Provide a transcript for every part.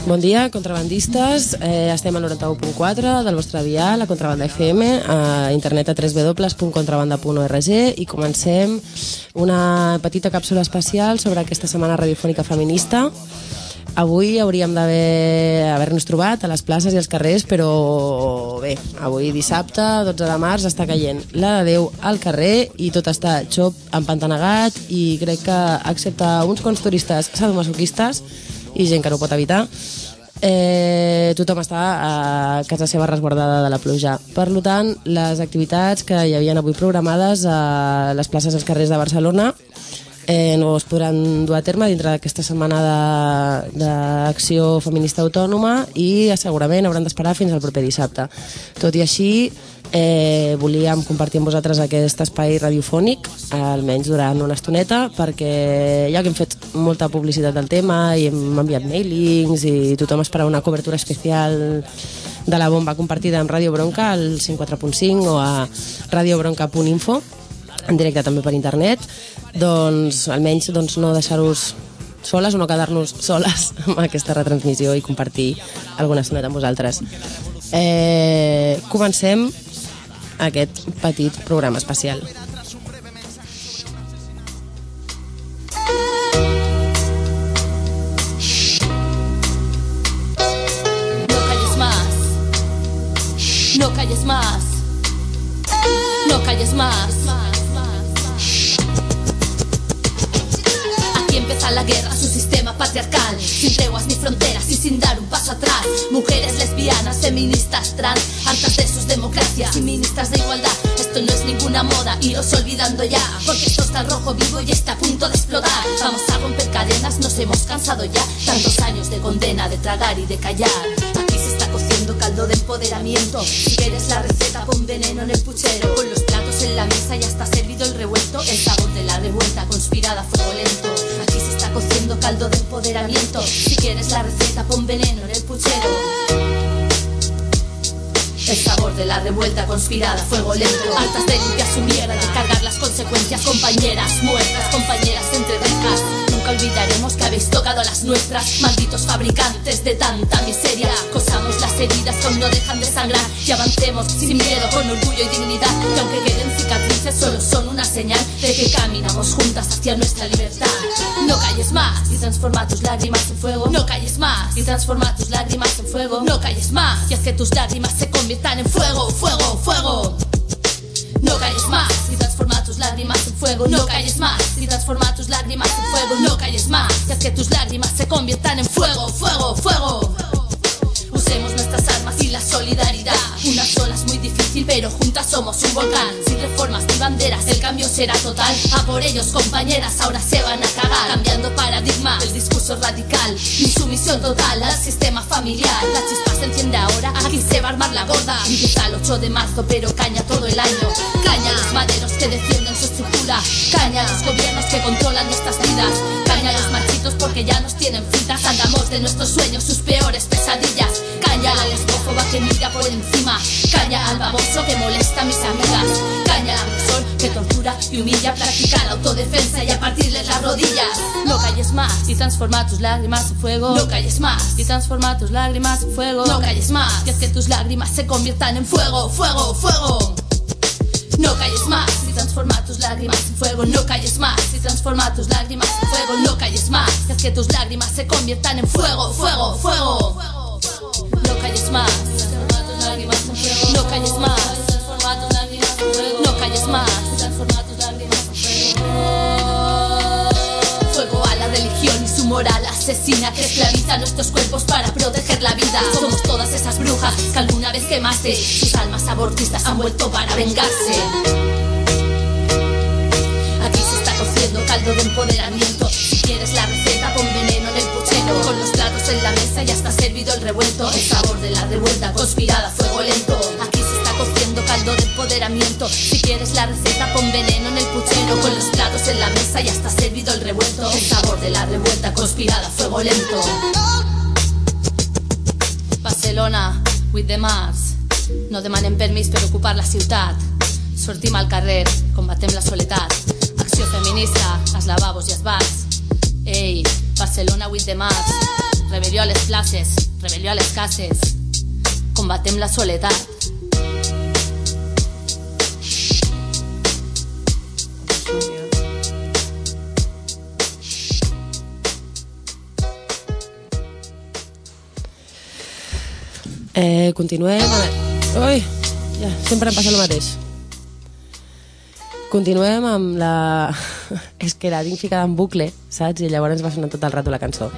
Bon dia, contrabandistes. Estem al 91.4 del vostre dial, a Contrabanda FM, a internet a www.contrabanda.org, i comencem una petita càpsula especial sobre aquesta setmana radiofònica feminista. Avui hauríem d'haver-nos trobat a les places i als carrers, però bé, avui dissabte, 12 de març, està caient la de Déu al carrer i tot està xop empantanegat, i crec que, excepte uns quants turistes sadomasoquistes i gent que no pot evitar, tothom està a casa seva resguardada de la pluja. Per tant, les activitats que hi havien avui programades a les places als carrers de Barcelona no es podran dur a terme dintre d'aquesta setmana d'acció feminista autònoma, i segurament hauran d'esperar fins al proper dissabte. Tot i així, volíem compartir amb vosaltres aquest espai radiofònic, almenys durant una estoneta, perquè ja que hem fet molta publicitat del tema i hem enviat mailings i tothom esperava una cobertura especial de la bomba compartida amb Ràdio Bronca al 104.5 o a radiobronca.info, en directe també per internet, doncs almenys no deixar-vos soles o no quedar-nos soles amb aquesta retransmissió i compartir alguna estoneta amb vosaltres. Comencem aquest petit programa especial. No calles más. No calles más. Aquí empieza la guerra, su sistema patriarcal, sin treguas ni fronteras y sin dar un paso atrás. Mujeres lesbianas, feministas, trans, hartas de sus democracias y ministras de igualdad. Esto no es ninguna moda, iros olvidando ya, porque esto está al rojo vivo y está a punto de explotar. Vamos a romper cadenas, nos hemos cansado ya. Tantos años de condena, de tragar y de callar. Aquí se está cociendo caldo de empoderamiento. Si quieres la receta, pon veneno en el puchero. Con los platos en la mesa ya está servido el revuelto. El sabor de la revuelta conspirada a fuego lento. Aquí se está cociendo caldo de empoderamiento. Si quieres la receta, pon veneno en el puchero. El sabor de la revuelta conspirada a fuego lento. Hartas de limpiar su mierda, de cargar las consecuencias. Compañeras muertas, compañeras entre rejas. Nunca olvidaremos que habéis tocado a las nuestras. Malditos fabricantes de tanta miseria. Cosamos las heridas que aún no dejan de sangrar. Y avancemos sin miedo, con orgullo y dignidad. Que aunque queden cicatrices, solo son una señal de que caminamos juntas hacia nuestra libertad. No calles más y transforma tus lágrimas en fuego. No calles más y transforma tus lágrimas en fuego. No calles más y haz que tus lágrimas se conviertan en fuego, fuego, fuego. No calles más y transforma tus lágrimas en fuego. No calles más y transforma tus lágrimas en fuego. No calles más y haz que tus lágrimas se conviertan en fuego, fuego, fuego. Usemos nuestras armas y la solidaridad. Una sola es muy difícil, pero juntas somos un volcán. Sin reformas ni banderas, el cambio será total. A por ellos, compañeras, ahora se van a cagar. Cambiando paradigma, el discurso radical. Insumisión total al sistema familiar. La chispa se enciende ahora, aquí se va a armar la gorda. Empieza el 8 de marzo, pero caña todo el año. Caña a los maderos que defienden su estructura. Caña a los gobiernos que controlan nuestras vidas. Caña a los machitos porque ya nos tienen fritas. Andamos de nuestros sueños, sus peores pesadillas. Caña a la lesbófoba que mira por encima. Caña al baboso que molesta a mis amigas. Caña al agresor que tortura y humilla. Practica la autodefensa y a partirles las rodillas. No calles más y transforma tus lágrimas en fuego. No calles más y transforma tus lágrimas en fuego. No calles más y haz que tus lágrimas se conviertan en fuego, fuego, fuego. No calles más y transforma tus lágrimas en fuego. No calles más y transforma tus lágrimas en fuego. No calles más y haz que tus lágrimas se conviertan en fuego, fuego, fuego. No calles más, transforma tus lágrimas en fuego. No calles más, transforma tus lágrimas en fuego. No calles más, transforma tus lágrimas en fuego. Fuego a la religión y su moral asesina que esclaviza nuestros cuerpos para proteger la vida. Somos todas esas brujas que alguna vez quemaste. Sus almas abortistas han vuelto para vengarse. Aquí se está cociendo caldo de empoderamiento. Si quieres la receta, pon veneno en el puchero. Con los platos en la mesa ya está servido el revuelto. El sabor de la revuelta conspirada a fuego lento. Aquí se está cociendo caldo de empoderamiento. Si quieres la receta, pon veneno en el puchero. Con los platos en la mesa ya está servido el revuelto. El sabor de la revuelta conspirada a fuego lento. Barcelona, with the Mars. No demanem permís per ocupar la ciutat. Sortim al carrer, combatem la soledat. Acció feminista, als lavabos i als bars. Ei, Barcelona with the Mars. rebel·lió a les places, rebel·lió a les cases, combatem la soledat. Continuem. Ui, ja, sempre em passa el mateix. Continuem amb la... És que la tinc ficada en bucle, saps? I llavors va sonar tot el rato la cançó.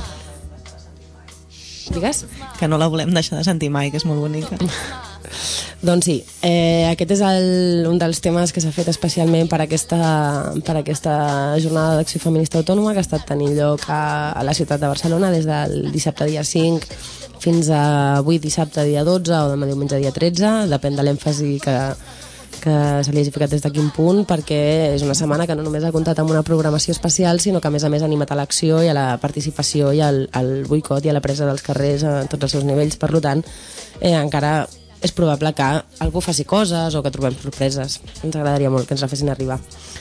Digues? Que no la volem deixar de sentir mai, que és molt bonica. Doncs sí, aquest és un dels temes que s'ha fet especialment per aquesta jornada d'acció feminista autònoma que ha estat tenint lloc a la ciutat de Barcelona des del dissabte dia 5 fins a avui dissabte dia 12 o demà diumenge dia 13, depèn de l'èmfasi que se li hagi ficat des de quin punt, perquè és una setmana que no només ha comptat amb una programació especial, sinó que a més ha animat a l'acció i a la participació i al boicot i a la presa dels carrers a tots els seus nivells. Per tant, encara és probable que algú faci coses o que trobem sorpreses. Ens agradaria molt que ens la fessin arribar.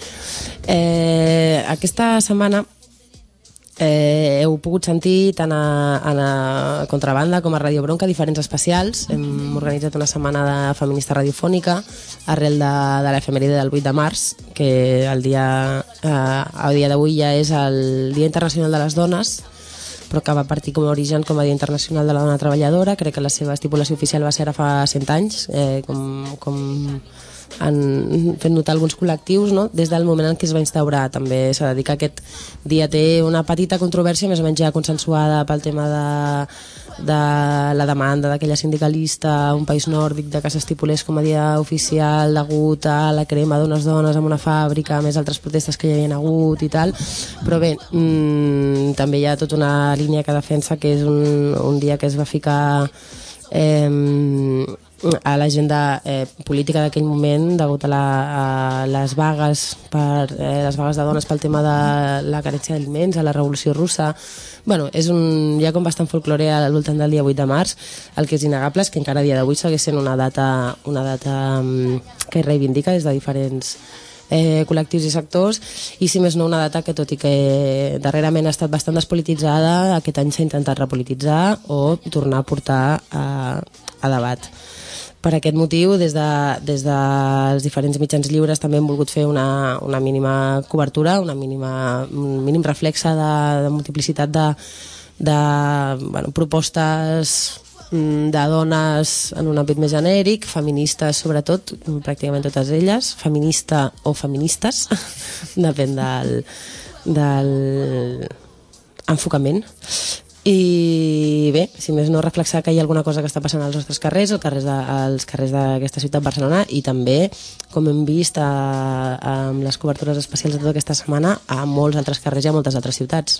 Aquesta setmana heu pogut sentir tant a Contrabanda com a Radio Bronca diferents especials. Hem organitzat una setmana feminista radiofònica arrel de l'efemèride del 8 de març, que el dia d'avui ja és el Dia Internacional de les Dones, però que va partir com a origen com a Dia Internacional de la Dona Treballadora. Crec que la seva estipulació oficial va ser ara fa 100 anys, com han fet notar alguns col·lectius, no? Des del moment en què es va instaurar. També s'ha de dir que aquest dia té una petita controvèrsia més o menys ja consensuada pel tema de la demanda d'aquella sindicalista a un país nòrdic de que s'estipulés com a dia oficial degut a la crema d'unes dones en una fàbrica, més altres protestes que hi havia hagut i tal. Però bé, també hi ha tota una línia que defensa que és un dia que es va ficar a l'agenda política d'aquell moment degut a les vagues de dones pel tema de la carència d'aliments, a la revolució russa. Bueno, hi ha com bastant folklore al voltant del dia 8 de març. El que és innegable és que encara a dia d'avui segueix sent una data que es reivindica des de diferents col·lectius i sectors, i si més no una data que, tot i que darrerament ha estat bastant despolititzada, aquest any s'ha intentat repolititzar o tornar a portar a debat. Per aquest motiu, des dels diferents mitjans lliures també hem volgut fer una mínima cobertura, un mínim reflexe de multiplicitat de propostes de dones en un àmbit més genèric, feministes sobretot, pràcticament totes elles, feminista o feministes, depèn del enfocament. I bé, si més no, reflexar que hi ha alguna cosa que està passant als nostres carrers, als carrers d'aquesta ciutat de Barcelona, i també, com hem vist amb les cobertures especials de tota aquesta setmana, a molts altres carrers i a moltes altres ciutats.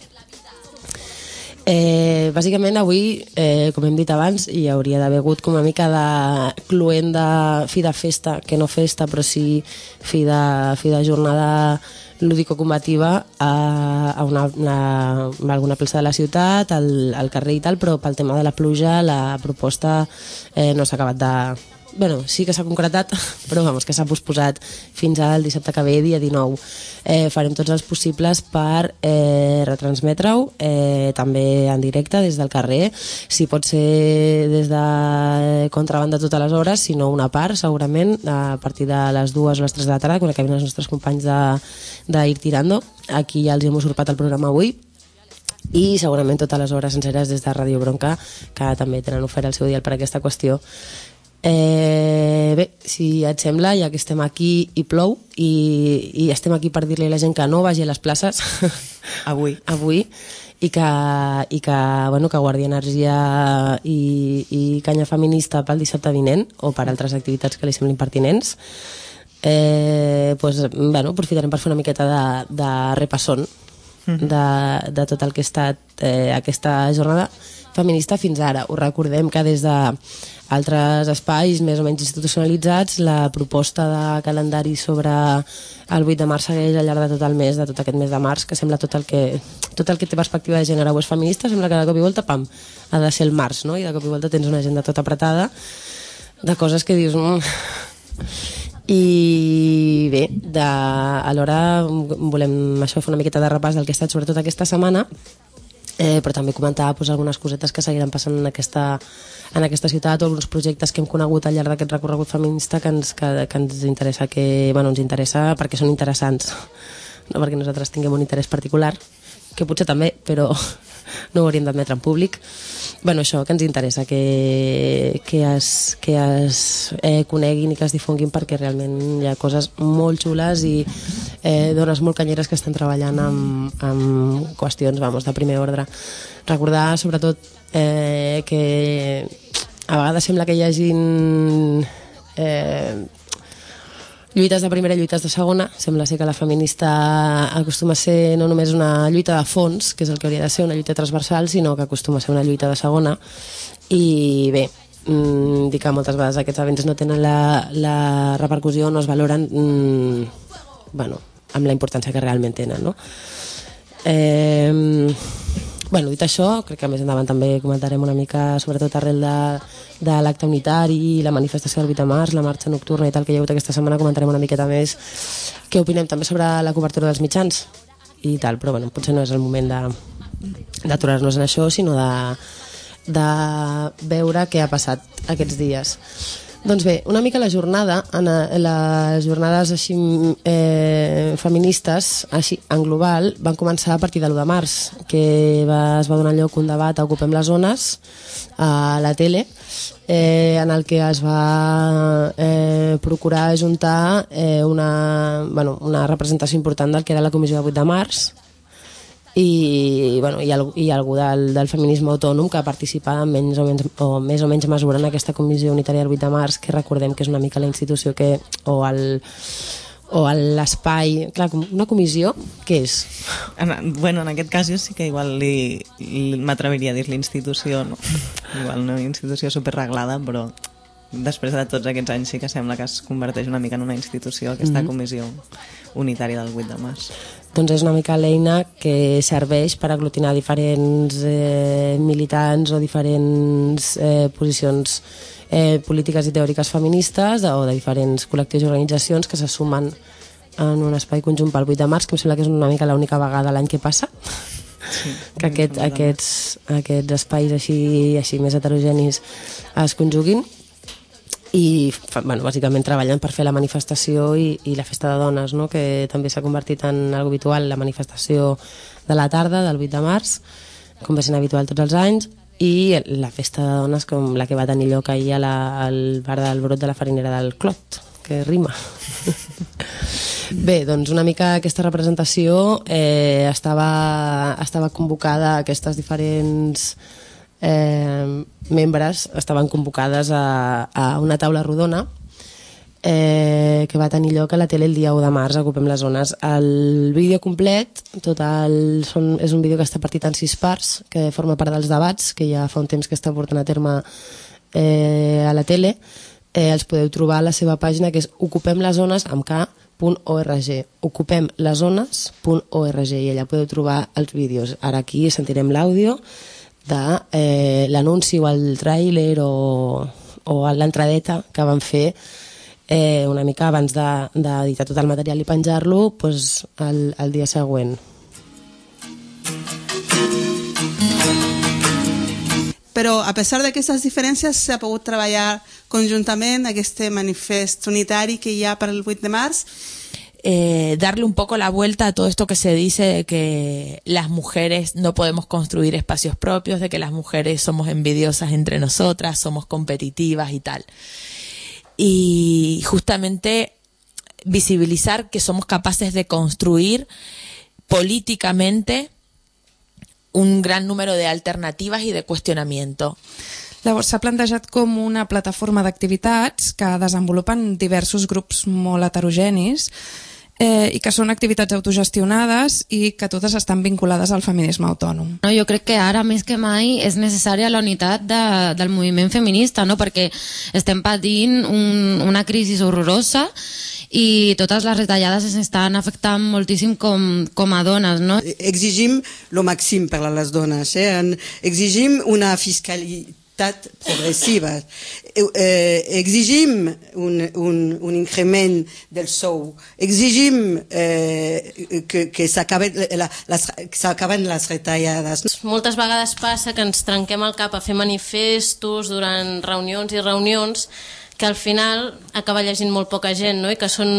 Bàsicament avui, com hem dit abans, hi hauria d'haver hagut com una mica de cluent de fi de festa, que no festa, però sí fi de jornada lúdico-combativa a alguna plaça de la ciutat, al carrer i tal, però pel tema de la pluja la proposta no s'ha acabat de... Bueno, sí que s'ha concretat, però vamos, que s'ha posposat fins al dissabte que ve, dia 19. Farem tots els possibles per retransmetre-ho, també en directe des del carrer, si pot ser des de Contrabanda totes les hores, si no una part, segurament, a partir de les 2 o les 3 de la tarda, quan acabin els nostres companys d'Ir Tirando. Aquí ja els hem usurpat el programa avui, i segurament totes les hores senceres des de Radio Bronca, que també tenen ofert el seu dial per aquesta qüestió. Bé, si et sembla, ja que estem aquí i plou i estem aquí per dir-li a la gent que no vagi a les places avui i que guardi energia i canya feminista pel dissabte vinent o per altres activitats que li semblin pertinents, aprofitarem per fer una miqueta de repassón de tot el que ha estat aquesta jornada feminista fins ara. Us recordem que des d'altres espais més o menys institucionalitzats la proposta de calendari sobre el 8 de març segueix al llarg de tot el mes, de tot aquest mes de març, que sembla tot el que té perspectiva de gènere o és feminista, sembla que de cop i volta, pam, ha de ser el març, no? I de cop i volta tens una agenda tota apretada de coses que dius... I bé, alhora volem fer una miqueta de repàs del que ha estat sobretot aquesta setmana, però també comentar algunes cosetes que seguiran passant en aquesta ciutat, o alguns projectes que hem conegut al llarg d'aquest recorregut feminista que ens interessa, ens interessa perquè són interessants, no perquè nosaltres tinguem un interès particular, que potser també, però no ho hauríem d'admetre en públic. Això, que ens interessa, que es coneguin i que es difonguin, perquè realment hi ha coses molt xules i dones molt canyeres que estan treballant amb qüestions, de primer ordre. Recordar, sobretot, que a vegades sembla que hi hagin lluites de primera i lluites de segona. Sembla ser que la feminista acostuma a ser no només una lluita de fons, que és el que hauria de ser una lluita transversal, sinó que acostuma a ser una lluita de segona. I bé, dir que moltes vegades aquests events no tenen la repercussió, no es valoren amb la importància que realment tenen, no? Dit això, crec que més endavant també comentarem una mica, sobretot arrel de l'acte unitari i la manifestació del 8 de març, la marxa nocturna i tal que hi ha hagut aquesta setmana, comentarem una miqueta més què opinem també sobre la cobertura dels mitjans i tal, però potser no és el moment d'aturar-nos en això, sinó de veure què ha passat aquests dies. Doncs bé, una mica la jornada, les jornades així feministes, així en global, van començar a partir de l'1 de març, que es va donar lloc un debat a Ocupem les Zones a la tele, en el que es va procurar ajuntar una representació important del que era la comissió de 8 de març, i algú del feminisme autònom que participa en més o menys mesura en aquesta comissió unitària del 8 de març, que recordem que és una mica la institució o l'espai. Clar, una comissió, què és? En aquest cas jo sí que igual m'atreviria a dir l'institució, no? Igual no una institució superreglada, però després de tots aquests anys sí que sembla que es converteix una mica en una institució, aquesta comissió unitària del 8 de març. Doncs és una mica l'eina que serveix per aglutinar diferents militants o diferents posicions polítiques i teòriques feministes o de diferents col·lectius i organitzacions que se sumen en un espai conjunt pel 8 de març, que em sembla que és una mica l'única vegada l'any que passa. Sí, que aquests espais així més heterogenis es conjuguin i bàsicament treballen per fer la manifestació i la festa de dones, no? Que també s'ha convertit en algo habitual, la manifestació de la tarda del 8 de març, com va ser habitual tots els anys, i la festa de dones com la que va tenir lloc ahir al bar del Brot de la Farinera del Clot, que rima. Bé, doncs una mica aquesta representació estava convocada, aquestes diferents membres estaven convocades a una taula rodona que va tenir lloc a la tele el dia 1 de març, Ocupem les Zones. El vídeo complet, és un vídeo que està partit en 6 parts, que forma part dels debats, que ja fa un temps que està portant a terme a la tele. Els podeu trobar a la seva pàgina, que és ocupemlesones.org, ocupemlesones.org, i allà podeu trobar els vídeos. Ara aquí sentirem l'àudio de l'anunci o el tràiler o l'entradeta que van fer una mica abans d'editar tot el material i penjar-lo el dia següent. Però a pesar d'aquestes diferències s'ha pogut treballar conjuntament aquest manifest unitari que hi ha per el 8 de març. Darle un poco la vuelta a todo esto que se dice de que las mujeres no podemos construir espacios propios, de que las mujeres somos envidiosas entre nosotras, somos competitivas y tal. Y justamente visibilizar que somos capaces de construir políticamente un gran número de alternativas y de cuestionamiento. Llavors s'ha plantejat com una plataforma d'activitats que desenvolupen diversos grups molt heterogenis i que són activitats autogestionades i que totes estan vinculades al feminisme autònom. No, jo crec que ara més que mai és necessària la unitat del moviment feminista, no? Perquè estem patint una crisi horrorosa i totes les retallades ens estan afectant moltíssim com a dones, no? Exigim lo màxim per a les dones, exigim una fiscalitat progressives. Exigim un increment del sou, exigim que s'acaben les retallades. Moltes vegades passa que ens trenquem el cap a fer manifestos durant reunions i reunions que al final acaba llegint molt poca gent, no? I que són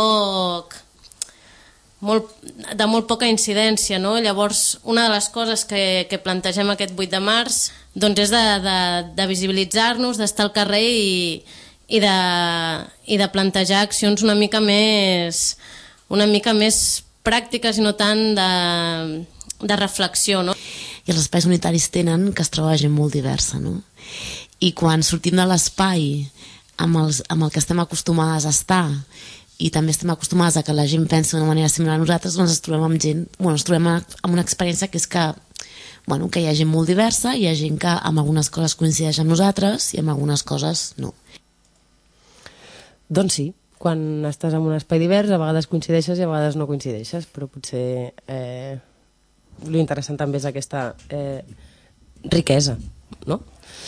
de molt poca incidència, no? Llavors, una de les coses que plantegem aquest 8 de març doncs és de visibilitzar-nos, d'estar al carrer i de plantejar accions una mica més pràctiques i no tant de reflexió, no? I els espais unitaris tenen que es troba gent molt diversa, no? I quan sortim de l'espai amb el que estem acostumades a estar i també estem acostumades a que la gent pensi d'una manera similar a nosaltres, doncs ens trobem amb gent, ens trobem amb una experiència que és que hi ha gent molt diversa, hi ha gent que amb algunes coses coincideix amb nosaltres i amb algunes coses no. Doncs sí, quan estàs en un espai divers a vegades coincideixes i a vegades no coincideixes, però potser l'interessant també és aquesta riquesa, no?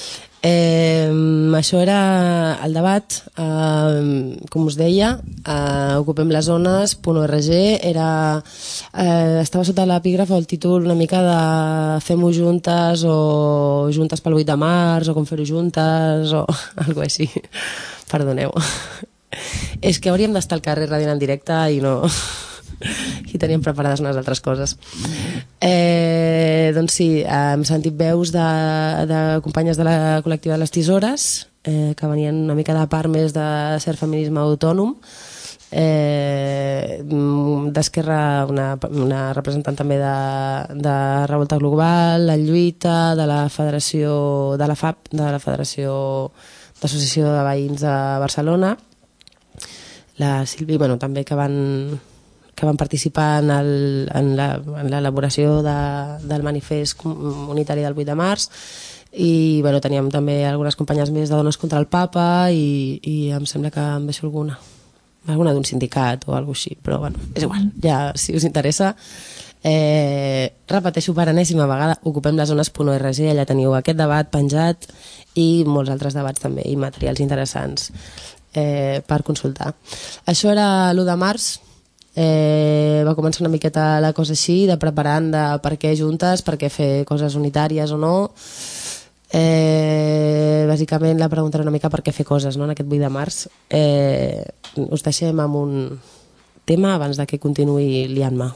Això era el debat, com us deia, Ocupem les Zones.org, estava sota l'epígraf el títol una mica de Fem-ho juntes o Juntes pel 8 de març o Com fer-ho juntes o alguna així, perdoneu. És que hauríem d'estar al carrer radiant en directe i no... Aquí teníem preparades unes altres coses. Doncs sí, hem sentit veus de companyes de la col·lectiva de les Tisores que venien una mica de part més de cert feminisme autònom, d'Esquerra una representant també de Revolta Global, La Lluita, de la Federació de la FAP, de la Federació d'Associació de Veïns de Barcelona, la Sílvia, també que van participar en l'elaboració del manifest unitari del 8 de març i teníem també algunes companyes més de Dones contra el Papa i em sembla que em deixo alguna d'un sindicat o alguna així, però és igual, ja si us interessa repeteixo per enèsima vegada ocupemlesones.org, allà teniu aquest debat penjat i molts altres debats també i materials interessants per consultar. Això era l'1 de març. Va començar una miqueta la cosa així, de preparant de per què juntes, per què fer coses unitàries o no. Bàsicament la pregunta era una mica per què fer coses, no?, en aquest 8 de març. Us deixem amb un tema abans de que continuï liant-me.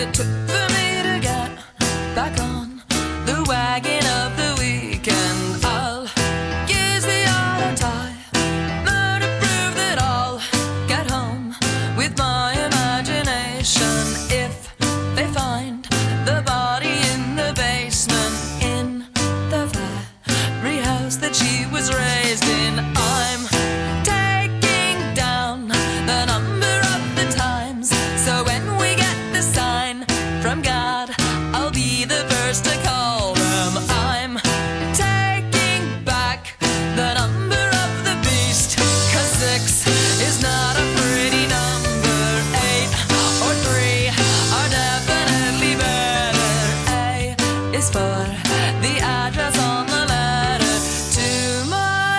it took for me to get back on the wagon of the weekend. I'll use the auto timer to prove that I'll get home with my imagination. If they find the body in the basement in the very house that she was raised in, I'm taking down the number of the times, so when we get the sign from God, I'll be the first to call them. I'm taking back the number of the beast, 'cause 6 is not a pretty number. 8 or 3 are definitely better. A is for the address on the letter to my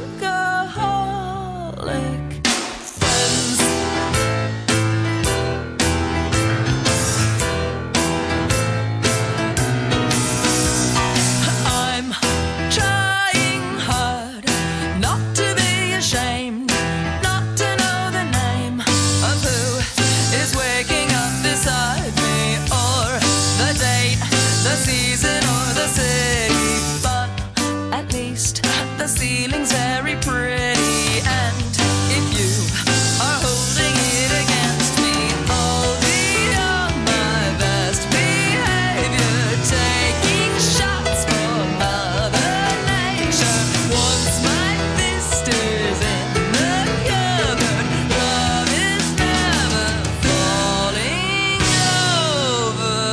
alcoholic friends. I'm trying hard not to be ashamed, not to know the name of who is waking up beside me, or the date, the season, or the city, but at least the ceiling's very pretty, and if you are holding it against me, I'll be on my best behavior, taking shots for Mother Nature. Once my fist is in the cupboard, love is never falling over.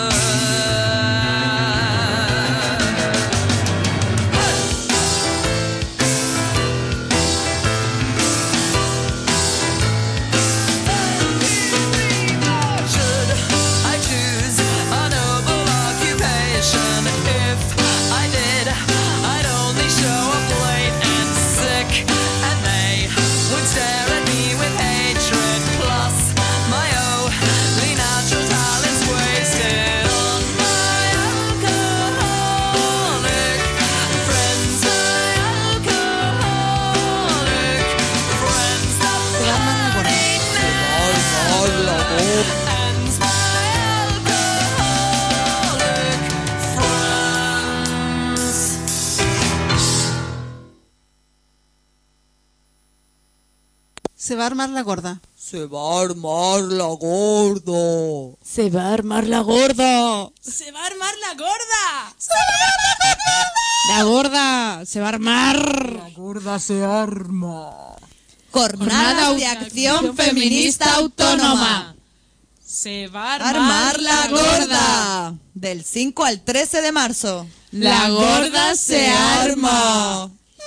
Should I choose a noble occupation? If I did, I'd only show up late and sick, and they would stare at me with hatred. Plus, my only natural talent's wasted on my alcoholic friends. My alcoholic friends. The party never ends. My alcoholic friends. Se va a armar la gorda. Se va a armar la gorda. Se va a armar la gorda. ¡Se va a armar la gorda! La gorda se va a armar. La gorda se arma. Jornada de Acción Feminista Autónoma. Se va a Armar la gorda. Del 5 al 13 de marzo. La gorda se arma.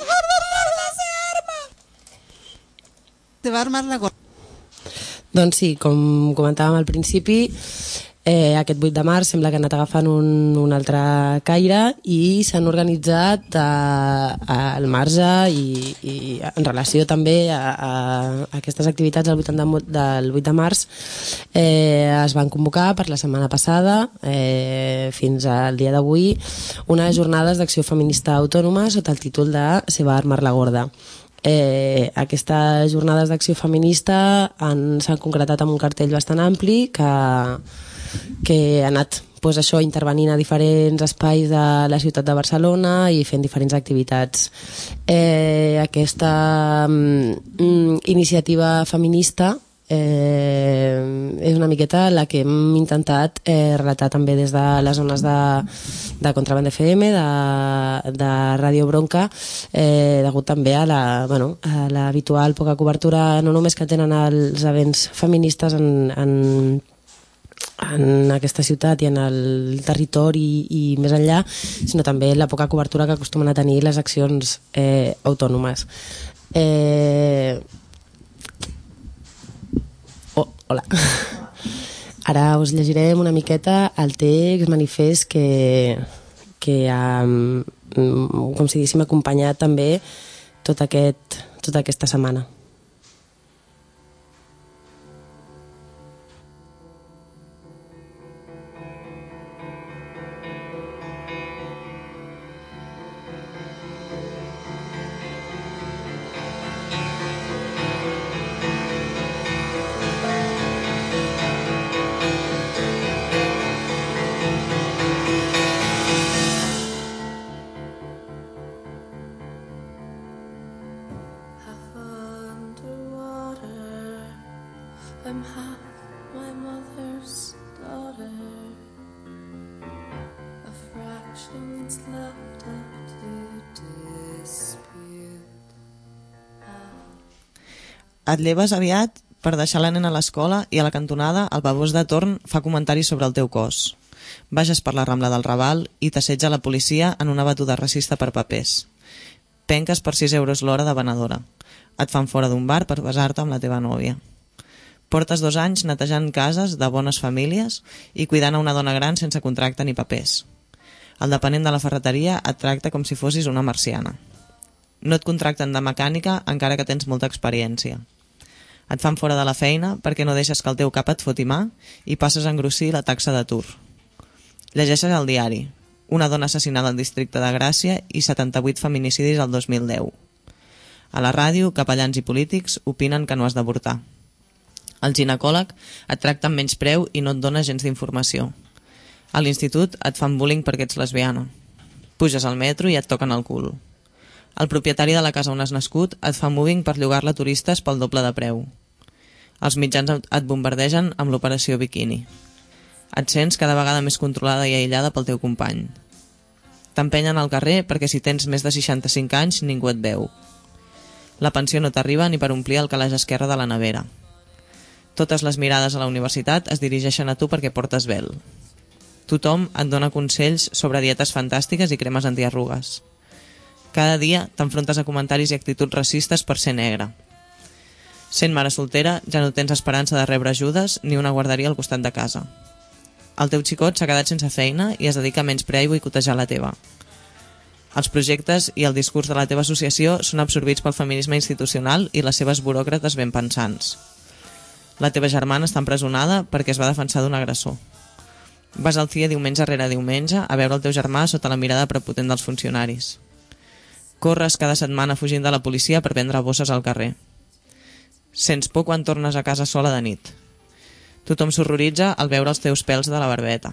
Se va a armar la gorda. Doncs sí, com comentàvem al principi, aquest 8 de març sembla que han anat agafant un altre caire i s'han organitzat al marge i en relació també a aquestes activitats del 8 de març es van convocar per la setmana passada fins al dia d'avui unes jornades d'acció feminista autònoma sota el títol de Se va a armar la gorda. Aquestes jornades d'acció feminista s'han concretat amb un cartell bastant ampli que ha anat doncs això, intervenint a diferents espais de la ciutat de Barcelona i fent diferents activitats. Aquesta iniciativa feminista és una miqueta la que hem intentat relatar també des de les zones de Contraband FM, de Ràdio Bronca, degut també a l'habitual poca cobertura no només que tenen els events feministes en aquesta ciutat i en el territori i més enllà, sinó també la poca cobertura que acostumen a tenir les accions autònomes. Hola. Ara us llegirem una miqueta el text manifest que ha, com si diguéssim, acompanyat també tota aquesta setmana. I'm half my mother's daughter. A fraction's left up to dispute. Et lleves aviat per deixar la nena a l'escola i a la cantonada el babós de torn fa comentaris sobre el teu cos. Baixes per la Rambla del Raval i t'assetja la policia en una batuda racista per papers. Penques per 6 euros l'hora de venedora. Et fan fora d'un bar per besar-te amb la teva nòvia. Portes 2 anys netejant cases de bones famílies i cuidant a una dona gran sense contracte ni papers. El dependent de la ferreteria et tracta com si fossis una marciana. No et contracten de mecànica encara que tens molta experiència. Et fan fora de la feina perquè no deixes que el teu cap et foti mà i passes a engrossir la taxa d'atur. Llegeixes al diari. Una dona assassinada al districte de Gràcia i 78 feminicidis al 2010. A la ràdio, capellans i polítics opinen que no has d'avortar. El ginecòleg et tracta amb menys preu i no et dona gens d'informació. A l'institut et fan bullying perquè ets lesbiana. Puges al metro i et toquen el cul. El propietari de la casa on has nascut et fa moving per llogar-la a turistes pel doble de preu. Els mitjans et bombardegen amb l'operació Bikini. Et sents cada vegada més controlada i aïllada pel teu company. T'empenyen al carrer perquè si tens més de 65 anys ningú et veu. La pensió no t'arriba ni per omplir el calaix esquerre de la nevera. Totes les mirades a la universitat es dirigeixen a tu perquè portes vel. Tothom et dona consells sobre dietes fantàstiques i cremes antiarrugues. Cada dia t'enfrontes a comentaris i actituds racistes per ser negra. Sent mare soltera ja no tens esperança de rebre ajudes ni una guarderia al costat de casa. El teu xicot s'ha quedat sense feina i es dedica a menysprear i boicotejar la teva. Els projectes i el discurs de la teva associació són absorbits pel feminisme institucional i les seves buròcrates ben pensants. La teva germana està empresonada perquè es va defensar d'un agressor. Vas al CIE diumenge rere diumenge a veure el teu germà sota la mirada prepotent dels funcionaris. Corres cada setmana fugint de la policia per vendre bosses al carrer. Sents por quan tornes a casa sola de nit. Tothom s'horroritza al veure els teus pèls de la barbeta.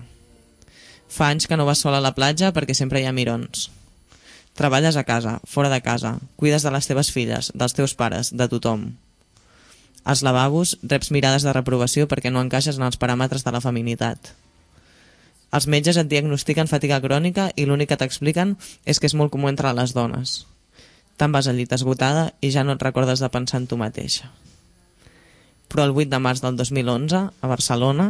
Fa anys que no vas sola a la platja perquè sempre hi ha mirons. Treballes a casa, fora de casa, cuides de les teves filles, dels teus pares, de tothom. Als lavabos reps mirades de reprovació perquè no encaixes en els paràmetres de la feminitat. Els metges et diagnostiquen fatiga crònica i l'únic que t'expliquen és que és molt comú entre les dones. Te'n vas al llit esgotada i ja no et recordes de pensar en tu mateixa. Però el 8 de març del 2011, a Barcelona,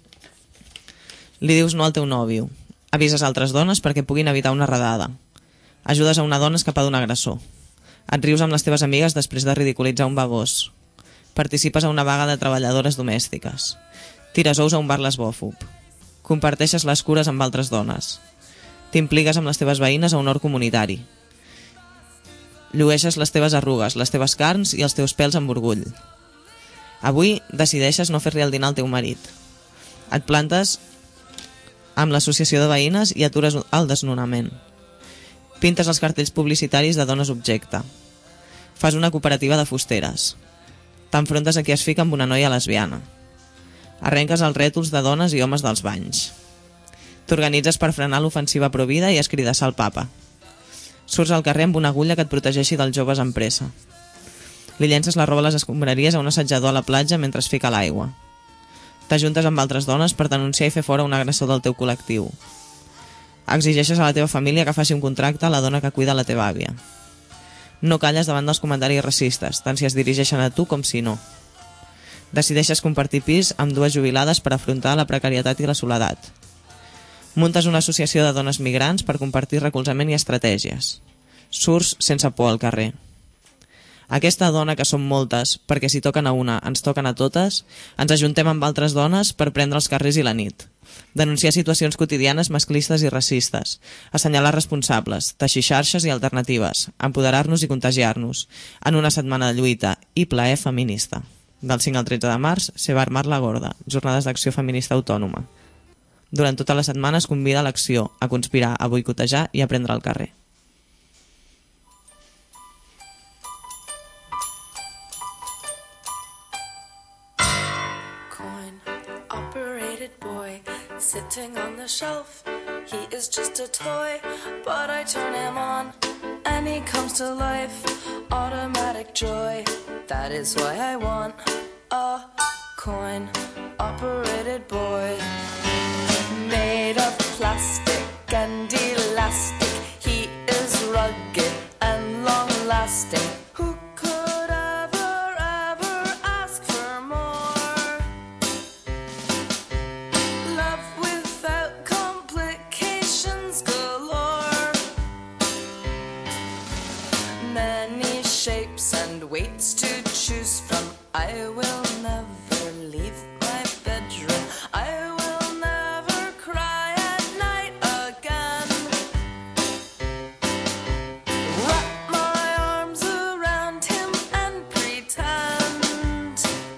li dius no al teu nòvio. Avises altres dones perquè puguin evitar una redada. Ajudes a una dona a escapar d'un agressor. Et rius amb les teves amigues després de ridiculitzar un babós. Participes a una vaga de treballadores domèstiques. Tires ous a un bar lesbòfob. Comparteixes les cures amb altres dones. T'impliques amb les teves veïnes a un hort comunitari. Llueixes les teves arrugues, les teves carns i els teus pèls amb orgull. Avui decideixes no fer-li el dinar al teu marit. Et plantes amb l'associació de veïnes i atures el desnonament. Pintes els cartells publicitaris de dones objecte. Fas una cooperativa de fusteres. T'enfrontes a qui es fica amb una noia lesbiana. Arrenques els rètols de dones i homes dels banys. T'organitzes per frenar l'ofensiva provida i escridassar el papa. Surts al carrer amb una agulla que et protegeixi dels joves amb pressa. Li llences la roba a les escombraries a un assetjador a la platja mentre es fica a l'aigua. T'ajuntes amb altres dones per denunciar i fer fora un agressor del teu col·lectiu. Exigeixes a la teva família que faci un contracte a la dona que cuida la teva àvia. No calles davant dels comentaris racistes, tant si es dirigeixen a tu com si no. Decideixes compartir pis amb 2 jubilades per afrontar la precarietat i la soledat. Muntes una associació de dones migrants per compartir recolzament i estratègies. Surts sense por al carrer. Aquesta dona, que som moltes, perquè si toquen a una, ens toquen a totes, ens ajuntem amb altres dones per prendre els carrers i la nit. Denunciar situacions quotidianes masclistes i racistes. Assenyalar responsables, teixir xarxes i alternatives. Empoderar-nos i contagiar-nos. En una setmana de lluita i plaer feminista. Del 5 al 13 de març, se va armar la gorda. Jornades d'acció feminista autònoma. Durant tota la setmana es convida a l'acció, a conspirar, a boicotejar i a prendre el carrer. Coin-operated boy sitting on the shelf. He is just a toy, but I turn him on and he comes to life. Automatic joy, that is why I want a coin-operated boy, made of plastic and elastic. He is rugged and long-lasting. Who could ever ask for more? Love without complications galore. Many shapes and weights to choose from. I will never leave my bedroom. I will never cry at night again. Wrap my arms around him and pretend.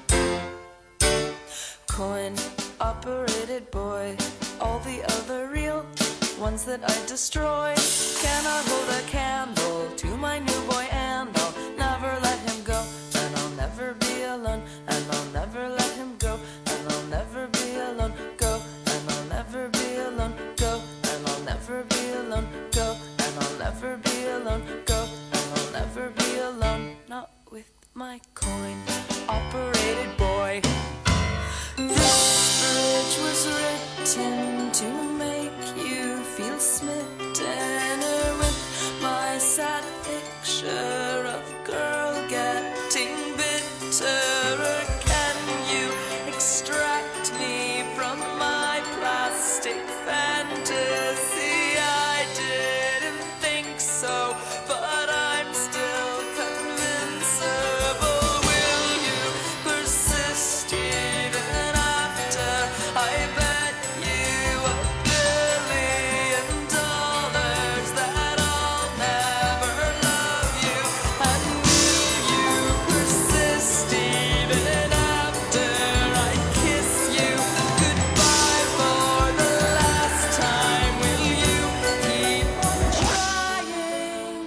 Coin-operated boy, all the other real ones that I destroy cannot hold a candle to my new boy, and I'll never let him go. And I'll never be alone, and I'll never let him go, and I'll never be alone, go, and I'll never be alone, go, and I'll never be alone, go, and I'll never be alone, go, and I'll never be alone, not with my coin-operated boy. This bridge was written to make you feel smitten with my sad picture of girl getting bitterer. Can you extract me from my plastic fantasy? I didn't think so, but I'm still convincible. Will you persist even after I bet you $1 billion that I'll never love you? And will you persist even after I kiss you goodbye for the last time? Will you keep on trying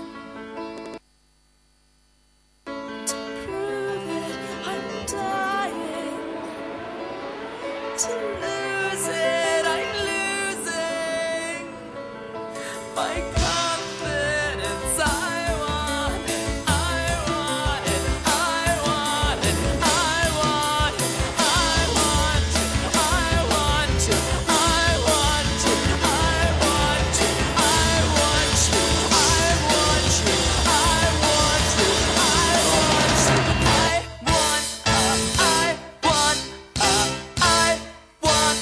to prove it? I'm dying to lose it. I'm losing my confidence. I want it, I want it, I want it, I want it, I want it, I want it, I want it, I want it, I want you, I want you, I want you, I want you, I want, I want, I want,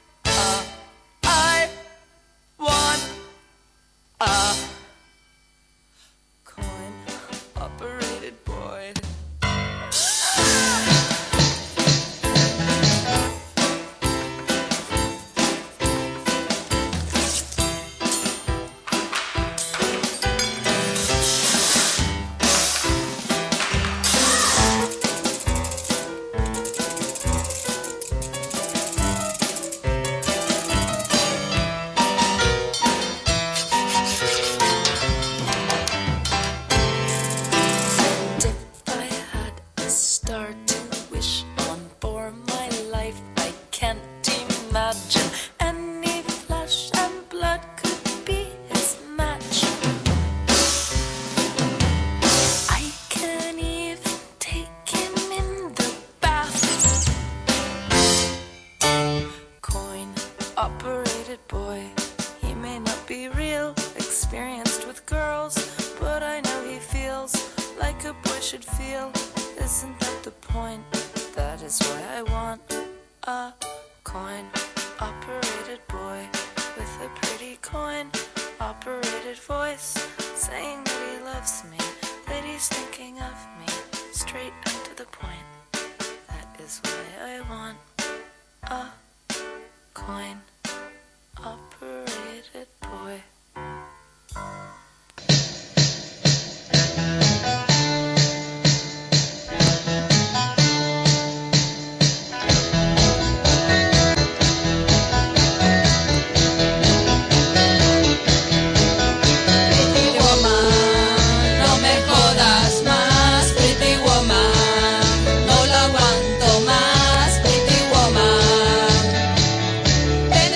I want a coin-operated boy. If I had a star to wish on for my life, I can't imagine any flesh and blood could be his match. I can even take him in the bath. Coin-operated boy, he may not be real, experienced with girls, but I know he feels like a boy should feel. Isn't that the point? That is why I want a coin-operated boy with a pretty coin-operated voice, saying that he loves me, that he's thinking of me, straight and to the point. That is why I want a coin-operated boy. Pretty woman, no me jodas más. Pretty woman, no lo aguanto más. Pretty woman, ven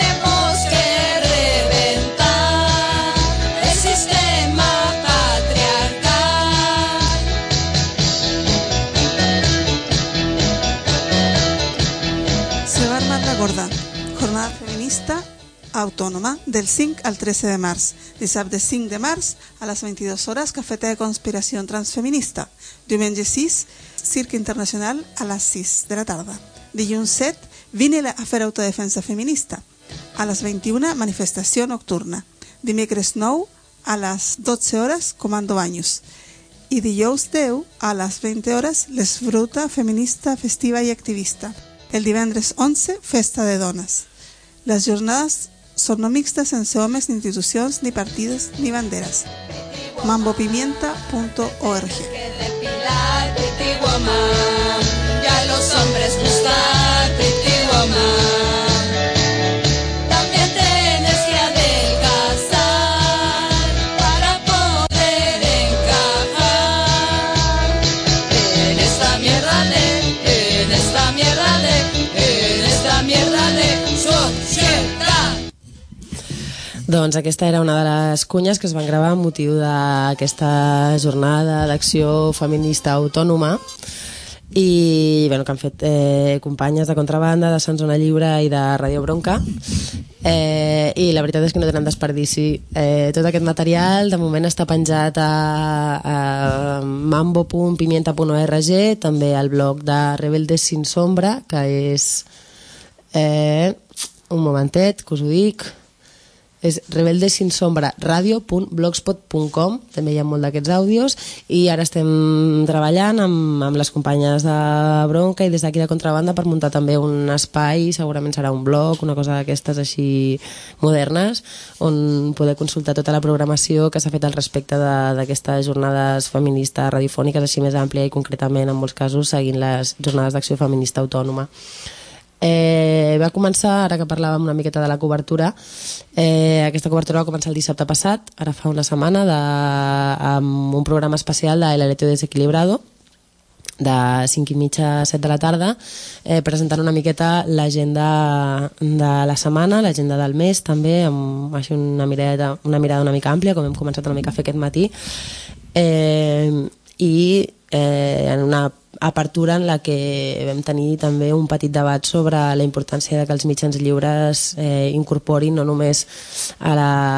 Recorda, jornada feminista autònoma del 5 al 13 de març. Dissabte 5 de març a les 22 hores, cafetè de conspiració transfeminista. Diumenge 6, circ internacional a les 6 de la tarda. Dilluns 7, vine a fer autodefensa feminista. A les 21, manifestació nocturna. Dimecres 9, a les 12 hores, comando Baños. I dijous 10, a les 20 hores, l'esbruta feminista, festiva i activista. El divendres 11, festa de dones. Les jornades són no mixtes, sense homes, ni institucions, ni partides, ni banderes. mambopimienta.org. Depilar, pretty woman. Ya los hombres buscan pretty woman. También tienes que adelgazar para poder encajar en esta mierda de societat. Doncs aquesta era una de les cunyes que es van gravar amb motiu d'aquesta jornada d'acció feminista autònoma i bueno, que han fet companyes de Contrabanda, de Sant Zona Lliure i de Radio Bronca, i la veritat és que no tenen desperdici. Tot aquest material de moment està penjat a mambo.pimienta.org, també al blog de Rebeldes Sin Sombra, que és un momentet que us ho dic, és rebeldesinsombra.radio.blogspot.com. també hi ha molt d'aquests àudios i ara estem treballant amb les companyes de Bronca i des d'aquí de Contrabanda per muntar també un espai, segurament serà un blog, una cosa d'aquestes així modernes, on poder consultar tota la programació que s'ha fet al respecte d'aquestes jornades feministes radiofòniques així més àmplia i concretament en molts casos seguint les jornades d'acció feminista autònoma. Va començar, ara que parlàvem una miqueta de la cobertura, aquesta cobertura va començar el dissabte passat, ara fa una setmana, amb un programa especial de El Aleteo Desequilibrado, de 5:30 a 7 de la tarda, presentant una miqueta l'agenda de la setmana, l'agenda del mes també, amb així una mirada una mica àmplia, com hem començat una mica a fer aquest matí, i en una apertura en la que vam tenir també un petit debat sobre la importància de que els mitjans lliures incorporin no només a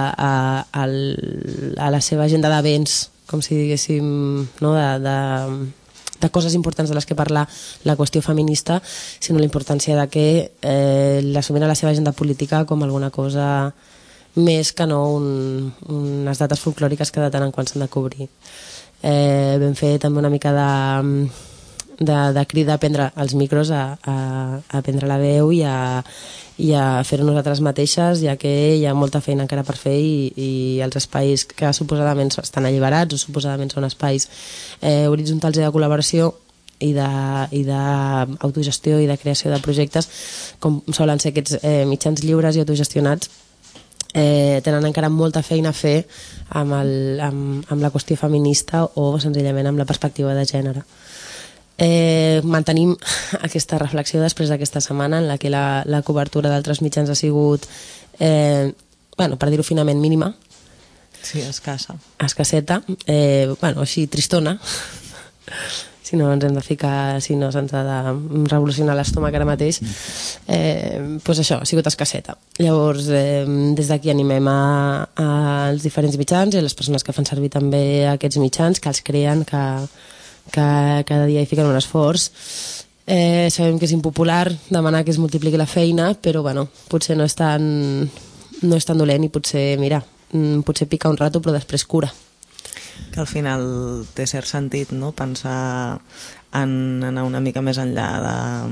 la seva agenda de béns, com si diguéssim, no, de coses importants de les que parla la qüestió feminista, sinó la importància de que l'assumin a la seva agenda política com alguna cosa més que no unes dates folclòriques que de tant en quant s'han de cobrir. Vam fer també una mica de crida a prendre els micros, a prendre la veu i a fer-ho nosaltres mateixes, ja que hi ha molta feina encara per fer i els espais que suposadament estan alliberats o suposadament són espais horitzontals i de col·laboració i d'autogestió i de creació de projectes, com solen ser aquests mitjans lliures i autogestionats, tenen encara molta feina a fer amb la qüestió feminista o senzillament amb la perspectiva de gènere. Mantenim aquesta reflexió després d'aquesta setmana en la que la cobertura d'altres mitjans ha sigut, per dir-ho finament, mínima. Sí, escassa. Escasseta, així tristona. Si no ens hem de ficar, si no se'ns ha de revolucionar l'estómac ara mateix, doncs això, ha sigut escasseta. Llavors, des d'aquí animem als diferents mitjans i a les persones que fan servir també aquests mitjans, que els creen, que cada dia hi fiquen un esforç. Sabem que és impopular demanar que es multipliqui la feina, però potser no és tan dolent i potser, potser pica un rato però després cura. Que al final té cert sentit, no?, pensar en anar una mica més enllà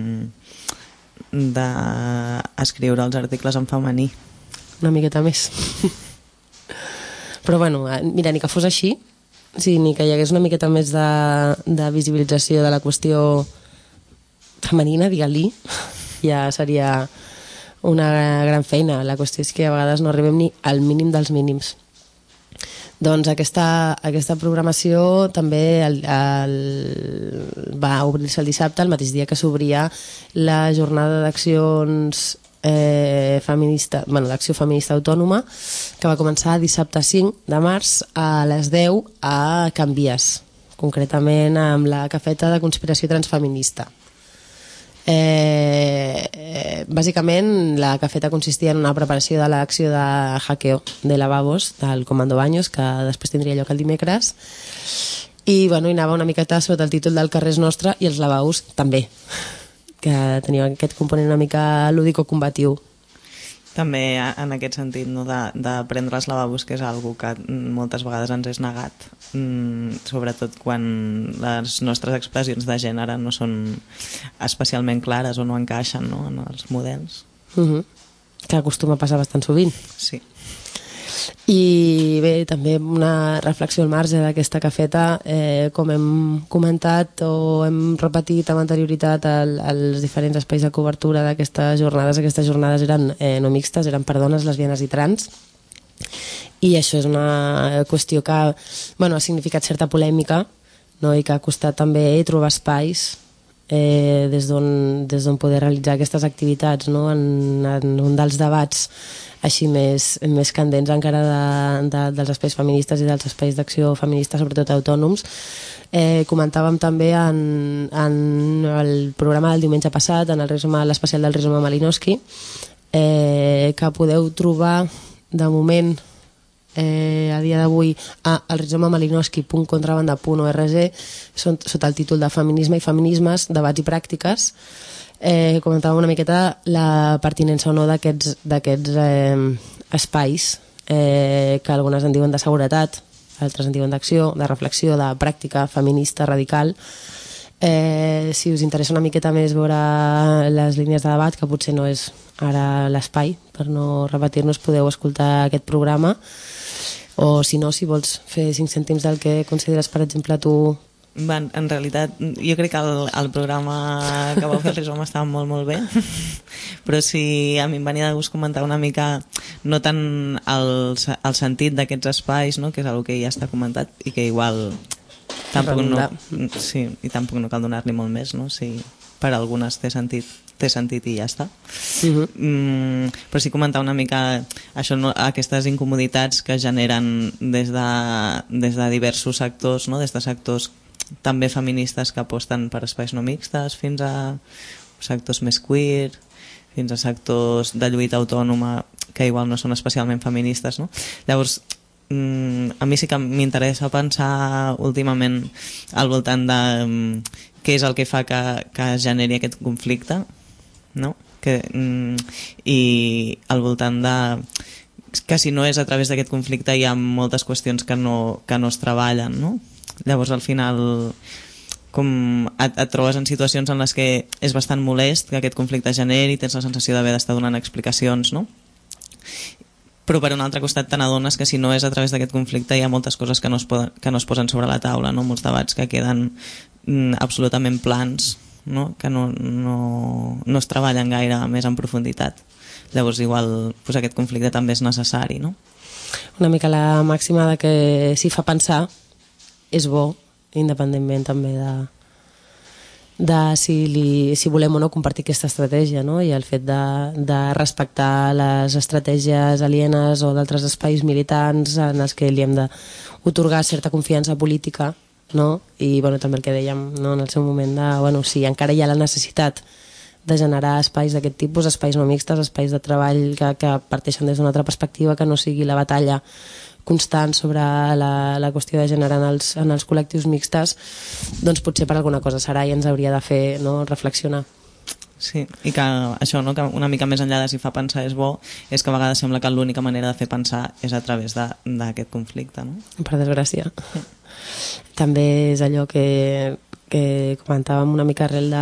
d'escriure els articles en femení. Una miqueta més. Però mira, ni que fos així, ni que hi hagués una miqueta més de visibilització de la qüestió femenina, digue-li, ja seria una gran feina. La qüestió és que a vegades no arribem ni al mínim dels mínims. Doncs aquesta programació també va obrir-se el dissabte, el mateix dia que s'obria la jornada d'accions l'acció feminista autònoma, que va començar dissabte 5 de març a les 10 a Can Vies, concretament amb la cafeta de conspiració transfeminista. Bàsicament la cafeta consistia en una preparació de l'acció de hackeo de lavabos del Comando Baños, que després tindria lloc el dimecres, i bueno, hi anava una miqueta sota el títol del carrer és nostre i els lavabos també, que tenia aquest component una mica lúdico-combatiu. També en aquest sentit, no, de prendre els lavabos, que és algo que moltes vegades ens és negat, sobretot quan les nostres expressions de gènere no són especialment clares o no encaixen, no, en els models. Que acostuma a passar bastant sovint. Sí. I bé, també una reflexió al marge d'aquesta cafeta, com hem comentat o hem repetit amb anterioritat als diferents espais de cobertura d'aquestes jornades eren no mixtes, eren per dones, lesbianes i trans, i això és una qüestió que ha significat certa polèmica, no? I que ha costat també trobar espais des d'on poder realitzar aquestes activitats, no? En un dels debats així més candents encara dels espais feministes i dels espais d'acció feminista, sobretot autònoms. Comentàvem també en el programa del diumenge passat, en l'especial del Rizoma Malinowski, que podeu trobar de moment a dia d'avui a elrizomamalinowski.contrabanda.org sota el títol de Feminisme i feminismes, debats i pràctiques. Comentàvem una miqueta la pertinença o no d'aquests espais, que algunes en diuen de seguretat, altres en diuen d'acció, de reflexió, de pràctica feminista radical. Si us interessa una miqueta més veure les línies de debat, que potser no és ara l'espai per no repetir-nos, podeu escoltar aquest programa, o si no, si vols fer 5 cèntims del que consideres, per exemple, tu. En realitat, jo crec que el programa que vau fer el Rizoma estava molt, molt bé, però si a mi em venia de gust comentar una mica, no tant el sentit d'aquests espais, no? Que és una que ja està comentat i que igual tampoc no cal donar-li molt més, no? Si per algunes té sentit i ja està. Però sí comentar una mica això, no? Aquestes incomoditats que generen des de diversos sectors, no? Des de sectors també feministes que aposten per espais no mixtes, fins a sectors més queer, fins a sectors de lluita autònoma que igual no són especialment feministes, no? Llavors, a mi sí que m'interessa pensar últimament al voltant de què és el que fa que generi aquest conflicte, no? I al voltant de que si no és a través d'aquest conflicte hi ha moltes qüestions que no es treballen, no? Llavors al final com et trobes en situacions en les que és bastant molest que aquest conflicte generi, tens la sensació d'haver d'estar donant explicacions, no? Però per un altre costat te n'adones que si no és a través d'aquest conflicte hi ha moltes coses que no es posen sobre la taula, no? Molts debats que queden absolutament plans, no? Que no es treballen gaire més en profunditat. Llavors igual pues, aquest conflicte també és necessari, no? Una mica la màxima de que si fa pensar és bo, independentment també de si volem o no compartir aquesta estratègia, no? I el fet de respectar les estratègies alienes o d'altres espais militants en els que li hem d'atorgar certa confiança política, no? I bueno, també el que dèiem, no? En el seu moment de, si encara hi ha la necessitat de generar espais d'aquest tipus, espais no mixtes, espais de treball que parteixen des d'una altra perspectiva, que no sigui la batalla constant sobre la qüestió de gènere en els col·lectius mixtes, doncs potser per alguna cosa serà i ens hauria de fer, no, reflexionar. Sí, i que això, no, que una mica més enllà de si fa pensar és bo, és que a vegades sembla que l'única manera de fer pensar és a través d'aquest conflicte, no? Per desgràcia. També és allò que comentàvem una mica arrel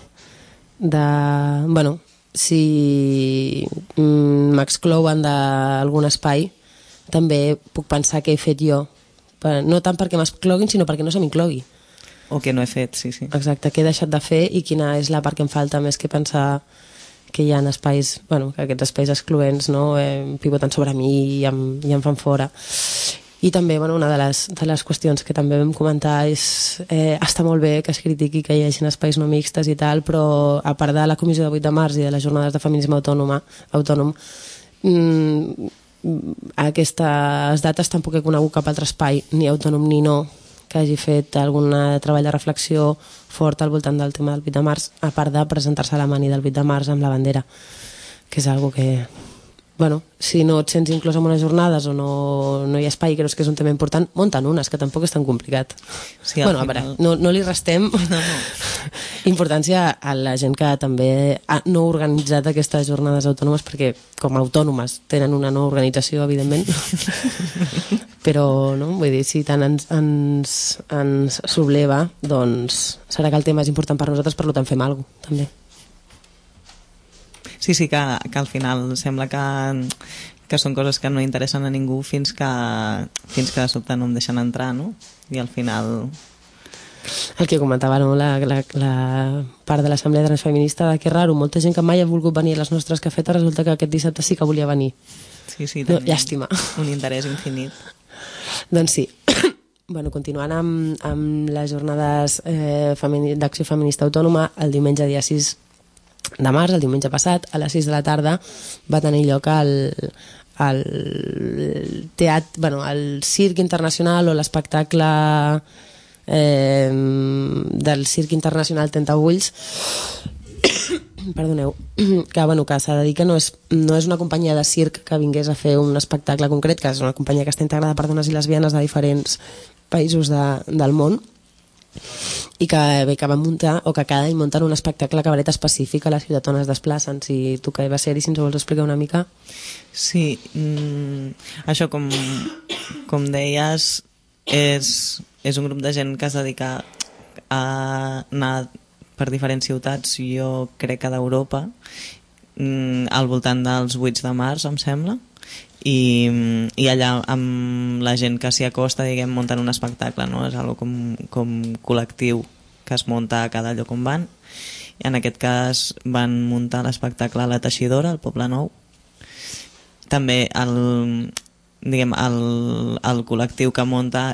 si m'exclouen d'algun espai, també puc pensar què he fet jo, no tant perquè m'excloguin sinó perquè no se m'inclogui, o que no he fet, sí. Exacte, què he deixat de fer i quina és la part que em falta, més que pensar que hi ha espais, que aquests espais excloents, no, pivoten sobre mi i em fan fora. I també una de les qüestions que també vam comentar és està molt bé que es critiqui que hi hagi espais no mixtes i tal, però a part de la comissió de 8 de març i de les jornades de feminisme autònom, aquestes dates tampoc he conegut cap altre espai, ni autònom ni no, que hagi fet algun treball de reflexió fort al voltant del tema del 8 de març, a part de presentar-se a la mani del 8 de març amb la bandera, que és algo que, bueno, si no et sents inclòs en unes jornades o no hi ha espai i creus que és un tema important, munta'n unes, que tampoc és tan complicat. Sí, bueno, final... a veure, no li restem importància a la gent que també no ha organitzat aquestes jornades autònomes, perquè com a autònomes tenen una no organització, evidentment, però no? Vull dir, si tant ens subleva, doncs serà que el tema és important per nosaltres, per tant fem alguna cosa, també. Sí, que al final sembla que són coses que no interessen a ningú fins que de sobte no em deixen entrar, no? I al final... El que comentava, no? La part de l'Assemblea Transfeminista, que raro, molta gent que mai ha volgut venir a les nostres cafetes, resulta que aquest dissabte sí que volia venir. Sí, no, llàstima. Un interès infinit. Doncs sí. Bueno, continuant amb les jornades d'acció feminista autònoma, el diumenge dia 6 de març, el diumenge passat, a les 6 de la tarda, va tenir lloc el Circ Internacional o l'espectacle del Circ Internacional Tentagulls, perdoneu, que s'ha de dir que no és una companyia de circ que vingués a fer un espectacle concret, que és una companyia que està integrada per dones i lesbianes de diferents països del món, i que van muntar, o que cada any munten un espectacle cabaret específic a la ciutat on es desplacen. Si tu que vas ser-hi, si ens ho vols explicar una mica. Sí, això com deies, és un grup de gent que es dedica a anar per diferents ciutats, jo crec que d'Europa, al voltant dels 8 de març, em sembla, i allà amb la gent que s'hi acosta, diguem, munten un espectacle, no? És algo com col·lectiu que es munta a cada lloc on van. I en aquest cas van muntar l'espectacle a la Teixidora, al Poble Nou. També el col·lectiu que munta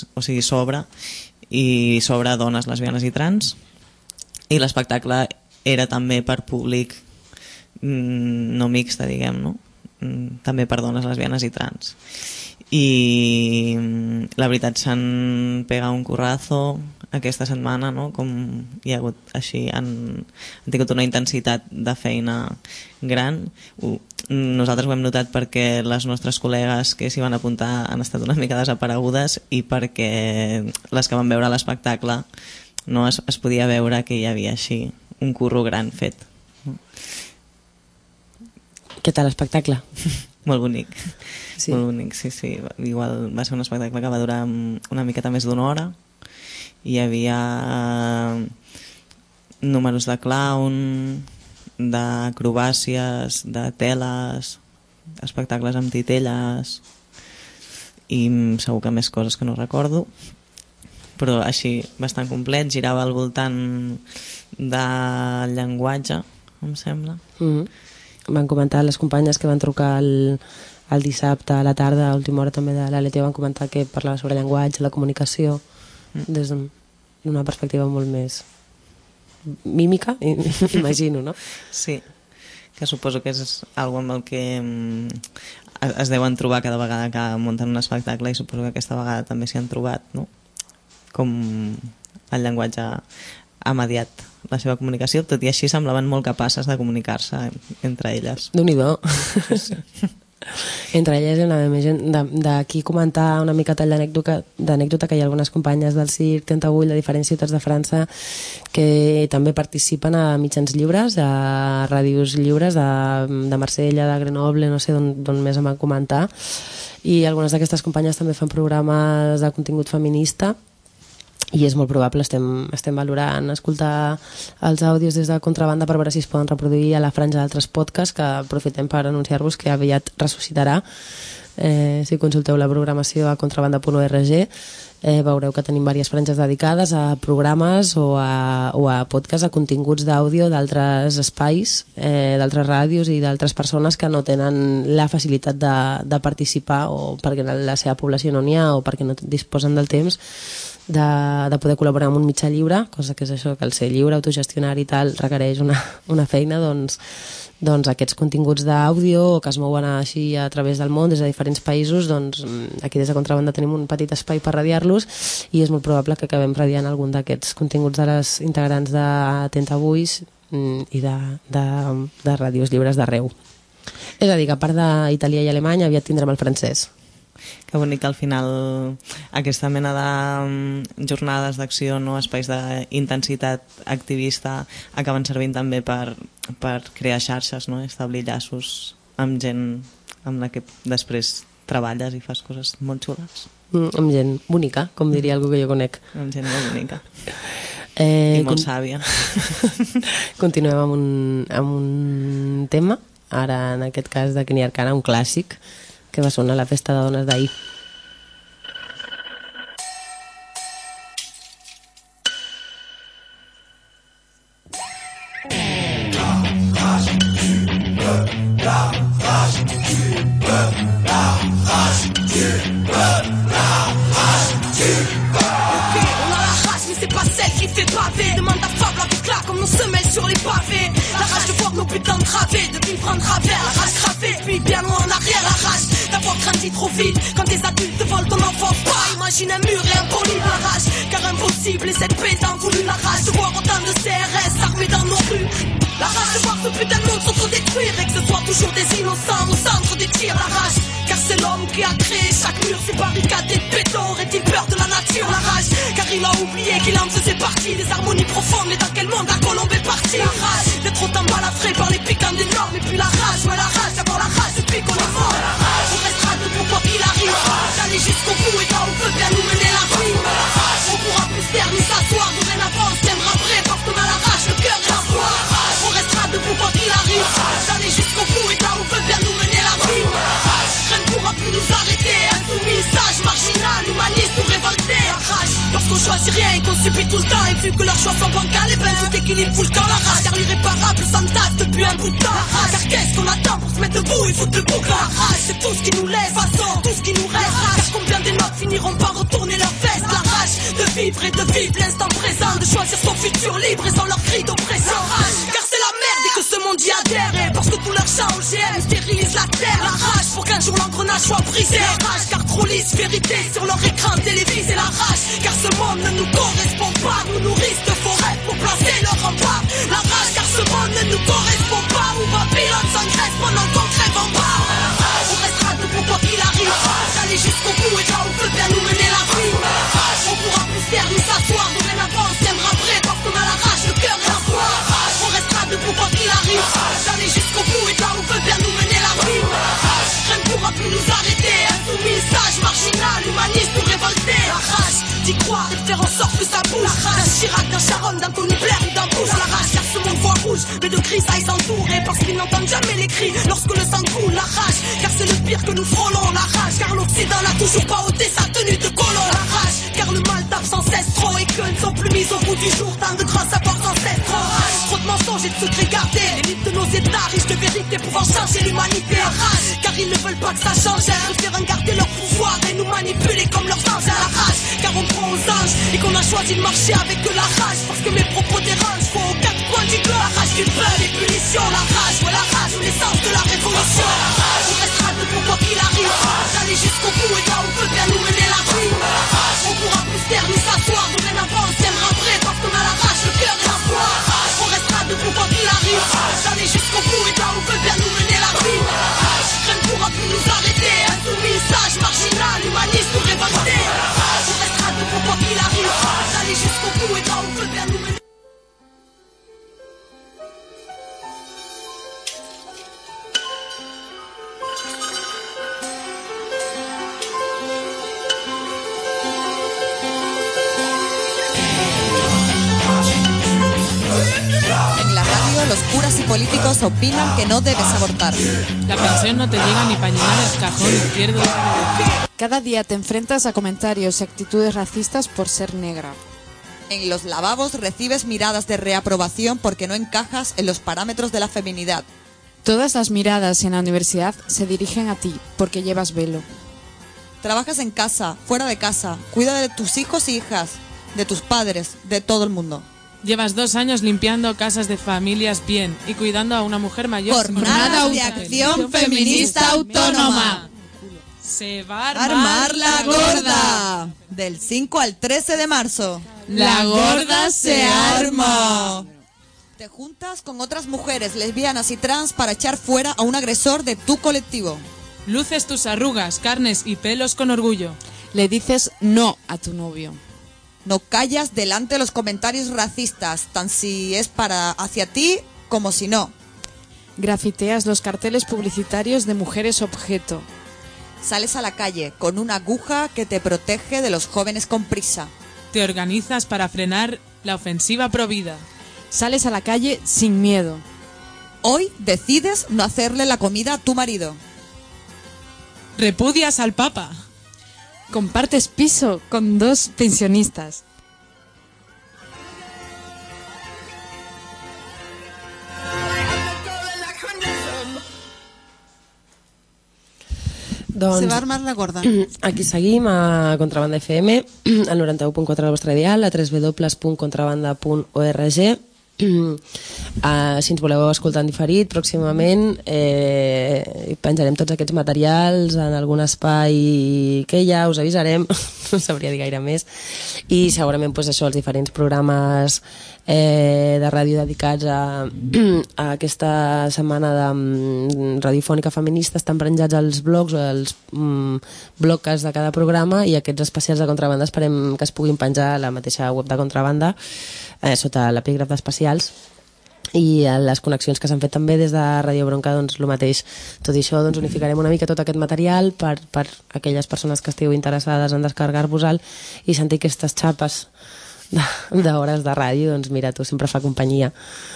sobre dones, lesbianes i trans, i l'espectacle era també per públic no mixta, diguem, no? També per dones, lesbianes i trans. I la veritat, s'han pegat un currazo aquesta setmana, no? Com hi ha hagut així, han tingut una intensitat de feina gran. Nosaltres ho hem notat perquè les nostres col·legues que s'hi van apuntar han estat una mica desaparegudes, i perquè les que van veure l'espectacle no es podia veure que hi havia així un curro gran fet. Què tal l'espectacle? Molt bonic. Sí. Molt bonic, sí. Igual va ser un espectacle que va durar una miqueta més d'una hora. Hi havia números de clown, d'acrobàcies, de teles, espectacles amb titelles, i segur que més coses que no recordo, però així bastant complet. Girava al voltant del llenguatge, em sembla. Van comentar les companyes que van trucar el dissabte a la tarda, a última hora també de l'Aleti, van comentar que parlava sobre llenguatge, la comunicació, des d'una perspectiva molt més mímica, imagino, no? Sí, que suposo que és algo amb el que es deuen trobar cada vegada que munten un espectacle, i suposo que aquesta vegada també s'hi han trobat, no? Com el llenguatge ha mediat la seva comunicació, tot i així semblaven molt capaces de comunicar-se entre elles. Déu-n'hi-do. Sí. Entre elles hi ha més gent. D'aquí comentar una mica tall d'anècdota, que hi ha algunes companyes del Circ Tentagull de diferents ciutats de França que també participen a mitjans lliures, a ràdios lliures de Marsella, de Grenoble, no sé d'on més em van comentar, i algunes d'aquestes companyes també fan programes de contingut feminista, i és molt probable, estem valorant escoltar els àudios des de Contrabanda per veure si es poden reproduir a la franja d'altres podcasts, que aprofitem per anunciar-vos que aviat ressuscitarà. Si consulteu la programació a contrabanda.org, veureu que tenim diverses franges dedicades a programes o a podcasts, a continguts d'àudio d'altres espais, d'altres ràdios i d'altres persones que no tenen la facilitat de participar, o perquè la seva població no n'hi ha, o perquè no disposen del temps de poder col·laborar amb un mitjà lliure, cosa que és això, que el ser lliure, autogestionar i tal, requereix una feina, doncs aquests continguts d'àudio que es mouen així a través del món des de diferents països, doncs aquí des de Contrabanda tenim un petit espai per radiar-los i és molt probable que acabem radiant algun d'aquests continguts de les integrants d'Atenta Avui i de ràdios lliures d'arreu. És a dir, que a part d'italià i alemany aviat tindrem el francès. Que bonic que al final aquesta mena de jornades d'acció, no, espais d'intensitat activista acaben servint també per crear xarxes, no? Establir llaços amb gent amb la que després treballes i fas coses molt xules. Amb gent bonica, com diria algú que jo conec. Amb gent molt bonica. I molt sàvia. Continuem amb un tema, ara en aquest cas de Kenny Arcana, un clàssic que va sonar a la festa de dones d'ahir. C'est pas celle qui fait baver. Demande à Fable avec là comme nos semelles sur les pavés. La rage de voir nos putains de travées, de vivre en travers. La rage gravée, puis bien loin en arrière. La rage d'avoir grandi trop vite. Quand des adultes te volent ton enfance, pas imagine un mur et un poli. La rage, car impossible et cette paix t'en voulu. La rage de voir autant de CRS armés dans nos rues. La rage de voir ce putain de monde s'autodétruire et que ce soit toujours des innocents au centre des tirs. La rage, car c'est l'homme qui a créé chaque mur. Ces barricades et béton, aurait-il peur de la nature? La rage, car il a oublié qu'il en faisait partie des harmonies profondes. Mais dans quel monde la colombe est partie? La rage d'être autant balafré par les piquants des normes. Et puis la rage, ouais la rage d'avoir la rage depuis qu'on est mort. On restera debout quoi qu'il arrive, d'aller jusqu'au bout et là on peut bien nous mener la vie. On pourra plus se taire ni s'asseoir, dorénavant on se tiendra prêt parce qu'on a la rage, le cœur et la foi. On restera debout quoi qu'il arrive, d'aller jusqu'au bout et là on peut bien nous mener la vie. Rien ne pourra plus nous arrêter, insoumis, sage, marginal, humaniste ou révolté. La rage, lorsqu'on choisit rien et qu'on subit tout le temps. Et vu que leurs choix sont bancals, et ben tout équilibre fout le camp. La rage, car l'irréparable s'entasse depuis un bout de temps. La rage, car qu'est-ce qu'on attend pour se mettre debout et foutre le bouc? La rage, c'est tout ce qui nous lève, façon, tout ce qui nous reste. Car combien des nôtres finiront par retourner leur veste? La rage, de vivre et de vivre l'instant présent, de choisir son futur libre et sans leur cri d'oppression. Rage, car c'est la merde et que ce monde y adhère. Et parce que tout leur chant OGM stérilise la terre. La rage, pour qu'un jour l'engrenage soit brisé. La rage, car trop lisse, vérité sur leur écran télévisé. La rage, car ce monde ne nous correspond pas. Nous nourrissent de forêts pour placer leur rempart. La rage, car ce monde ne nous correspond pas. Où Babylone s'engraisse pendant qu'on crève en bas. On restera debout quoi qu'il arrive, d'aller jusqu'au bout et là on peut bien nous mener la vie. On pourra plus se taire ni s'asseoir, dorénavant on se tiendra prêt parce qu'on a la rage, le cœur et la foi. On restera debout quoi qu'il arrive, d'aller jusqu'au bout et là on peut bien nous mener la vie. Rien ne pourra plus nous arrêter, insoumis, sage, marginal, humaniste ou révolté. La rage d'y croire et de faire en sorte que ça bouge. D'un Chirac, d'un Sharon, d'un Tony Blair ou d'un Bush. La rage car ce monde voit rouge, mais de cris ça ils s'entourent. Parce qu'ils n'entendent jamais les cris lorsque le sang coule. La rage car c'est le pire que nous frôlons. La rage car l'Occident n'a toujours pas ôté sa tenue de colon. La rage car le mal tape sans cesse trop et que ne sont plus mis au bout du jour tant de grands savoirs ancestraux. Trop de mensonges et de secrets gardés, l'élite de nos états riches de vérité pouvant changer l'humanité. La rage car ils ne veulent pas que ça change. Ils préfèrent garder leur pouvoir et nous manipuler comme leurs anges. La rage car on prend aux anges et qu'on a choisi de marcher avec de la rage. Parce que mes propos dérangent, faut aux quatre coins du globe. La rage du peuple et punition. La rage, ouais la rage ou l'essence de la révolution. On restera debout quoi qu'il arrive, d'aller jusqu'au bout et là on peut bien nous mener la vie. On pourra plus se taire ni s'asseoir, dorénavant on se tiendra prêt parce qu'on a la rage, le cœur et la foi. On restera debout quoi qu'il arrive, d'aller jusqu'au bout et là on peut bien nous mener la vie. Rien ne pourra plus nous arrêter, insoumis, sage, marginal, humaniste ou révolté. On restera debout quoi qu'il arrive, d'aller jusqu'au bout et là on peut bien nous mener. En la radio, los curas y políticos opinan que no debes abortar. La pensión no te llega ni para llenar el cajón izquierdo. Cada día te enfrentas a comentarios y actitudes racistas por ser negra. En los lavabos recibes miradas de reaprobación porque no encajas en los parámetros de la feminidad. Todas las miradas en la universidad se dirigen a ti porque llevas velo. trabajas en casa, fuera de casa, cuida de tus hijos y hijas, de tus padres, de todo el mundo. Llevas 2 años limpiando casas de familias bien y cuidando a una mujer mayor. Jornada de Acción Feminista Autónoma. Se va a Armar la gorda. Del 5 al 13 de marzo. La gorda se arma. Te juntas con otras mujeres lesbianas y trans para echar fuera a un agresor de tu colectivo. Luces tus arrugas, carnes y pelos con orgullo. Le dices no a tu novio. No callas delante de los comentarios racistas, tan si es para hacia ti como si no. Grafiteas los carteles publicitarios de mujeres objeto. Sales a la calle con una aguja que te protege de los jóvenes con prisa. Te organizas para frenar la ofensiva provida. Sales a la calle sin miedo. Hoy decides no hacerle la comida a tu marido. Repudias al Papa. Compartes piso con 2 pensionistas. Doncs, se va armar la gorda. Aquí seguim a Contrabanda FM, al 91.4 del vostre dial, a www.contrabanda.org. Si ens voleu escoltar en diferit pròximament, penjarem tots aquests materials en algun espai que ja us avisarem, no sabria dir gaire més, i segurament doncs, això, els diferents programes de ràdio dedicats a aquesta setmana de radiofònica feminista estan penjats als blogs o als blocs de cada programa, i aquests especials de Contrabanda esperem que es puguin penjar a la mateixa web de Contrabanda, sota l'epígraf d'especials, i les connexions que s'han fet també des de Ràdio Bronca, doncs el mateix. Tot i això, doncs, unificarem una mica tot aquest material per aquelles persones que estigueu interessades en descarregar-vos-el i sentir aquestes xapes d'hores de ràdio. Doncs mira, tu sempre fa companyia.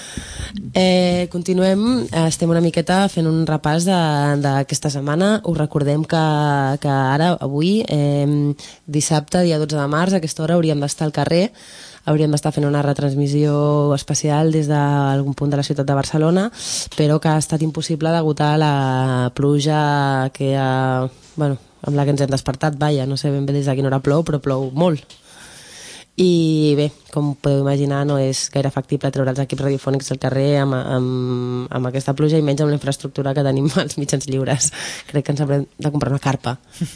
Continuem, estem una miqueta fent un repàs d'aquesta setmana. Us recordem que ara, avui, dissabte, dia 12 de març, a aquesta hora hauríem d'estar al carrer, hauríem d'estar fent una retransmissió especial des d'algun punt de la ciutat de Barcelona, però que ha estat impossible degut a la pluja que amb la que ens hem despertat. No sé ben bé des de quina hora plou, però plou molt. I bé, com podeu imaginar, no és gaire factible treure els equips radiofònics al carrer amb aquesta pluja, i menys amb la infraestructura que tenim als mitjans lliures. Crec que ens haurem de comprar una carpa.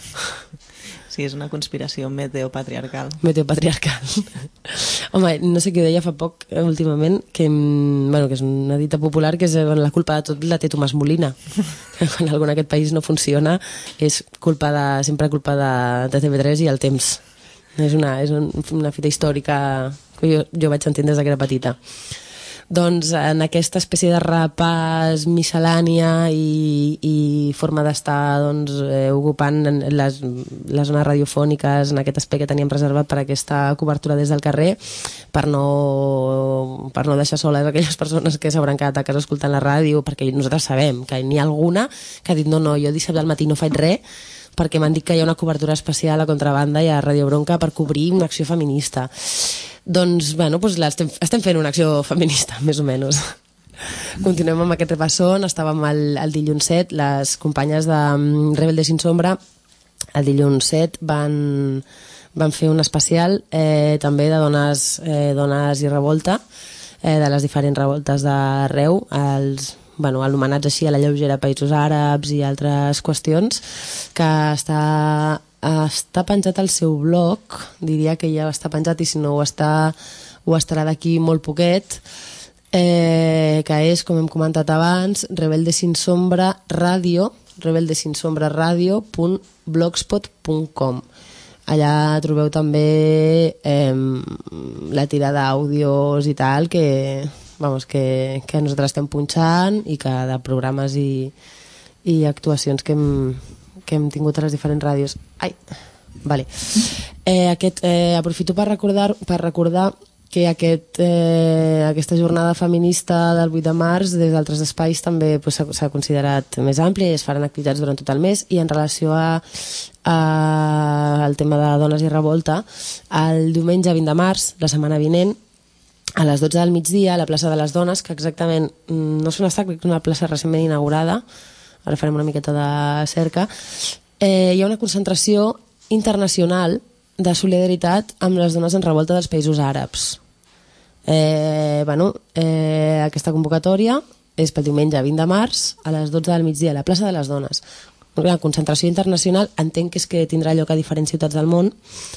Sí, és una conspiració meteopatriarcal. Meteopatriarcal. Home, no sé què ho deia fa poc, últimament, que és una dita popular, que és la culpa de tot la té Tomàs Molina. Quan algú en aquest país no funciona, és sempre culpa de TV3 i el temps. És una fita històrica que jo vaig sentint des que era petita. Doncs en aquesta espècie de repàs miscel·lània i forma d'estar ocupant les zones radiofòniques en aquest espai que teníem reservat per aquesta cobertura des del carrer, per no deixar soles aquelles persones que s'hauran quedat a casa escoltant la ràdio, perquè nosaltres sabem que n'hi ha alguna que ha dit no, jo dissabte al matí no faig res perquè m'han dit que hi ha una cobertura especial a Contrabanda i a Ràdio Bronca per cobrir una acció feminista. Doncs, estem fent una acció feminista, més o menys. Continuem amb aquest repassón. Estàvem el dilluns 7, les companyes de Rebelde Sin Sombra, el dilluns 7 van fer un especial també de dones i revolta, de les diferents revoltes d'arreu, anomenats així a la lleugera països àrabs i altres qüestions, que està penjat al seu blog. Diria que ja està penjat, i si no ho estarà d'aquí molt poquet, que és, com hem comentat abans, rebeldesinsombra.blogspot.com. Allà trobeu també la tira d'àudios i tal que nosaltres estem punxant, i que de programes i actuacions que hem tingut a les diferents ràdios. Aprofito per recordar que aquesta jornada feminista del 8 de març des d'altres espais també s'ha considerat més àmplia i es faran activitats durant tot el mes. I en relació al tema de dones i revolta, el diumenge 20 de març, la setmana vinent, a les 12 del migdia, a la plaça de les Dones, que exactament no és una plaça recentment inaugurada, ara farem una miqueta de cerca, hi ha una concentració internacional de solidaritat amb les dones en revolta dels països àrabs. Aquesta convocatòria és pel diumenge 20 de març a les 12 del migdia a la plaça de les Dones. Una concentració internacional, entenc que és que tindrà lloc a diferents ciutats del món,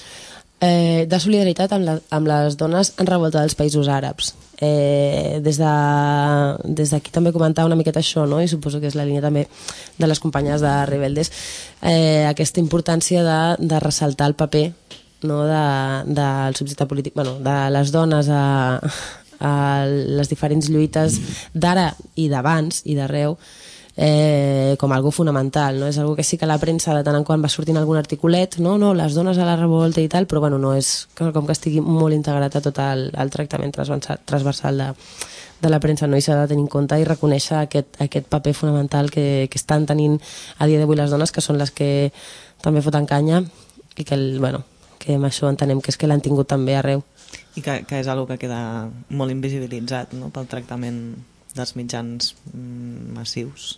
de solidaritat amb les dones en revolta dels països àrabs. Des d'aquí també comentar una miqueta això, no? I suposo que és la línia també de les companyes de Rebeldes, aquesta importància de ressaltar el paper, no, del subjecte polític, de les dones a les diferents lluites d'ara i d'abans i d'arreu, com algo fonamental, no? És algo que sí que la premsa de tant en quant va sortint algun articulet, no, les dones a la revolta i tal, però bueno, no és com que estigui molt integrat a tot el tractament transversal de la premsa, no? I s'ha de tenir en compte i reconèixer aquest paper fonamental que estan tenint a dia d'avui les dones, que són les que també foten canya i que amb això entenem que és que l'han tingut també arreu. I que és algo que queda molt invisibilitzat, no?, pel tractament dels mitjans massius.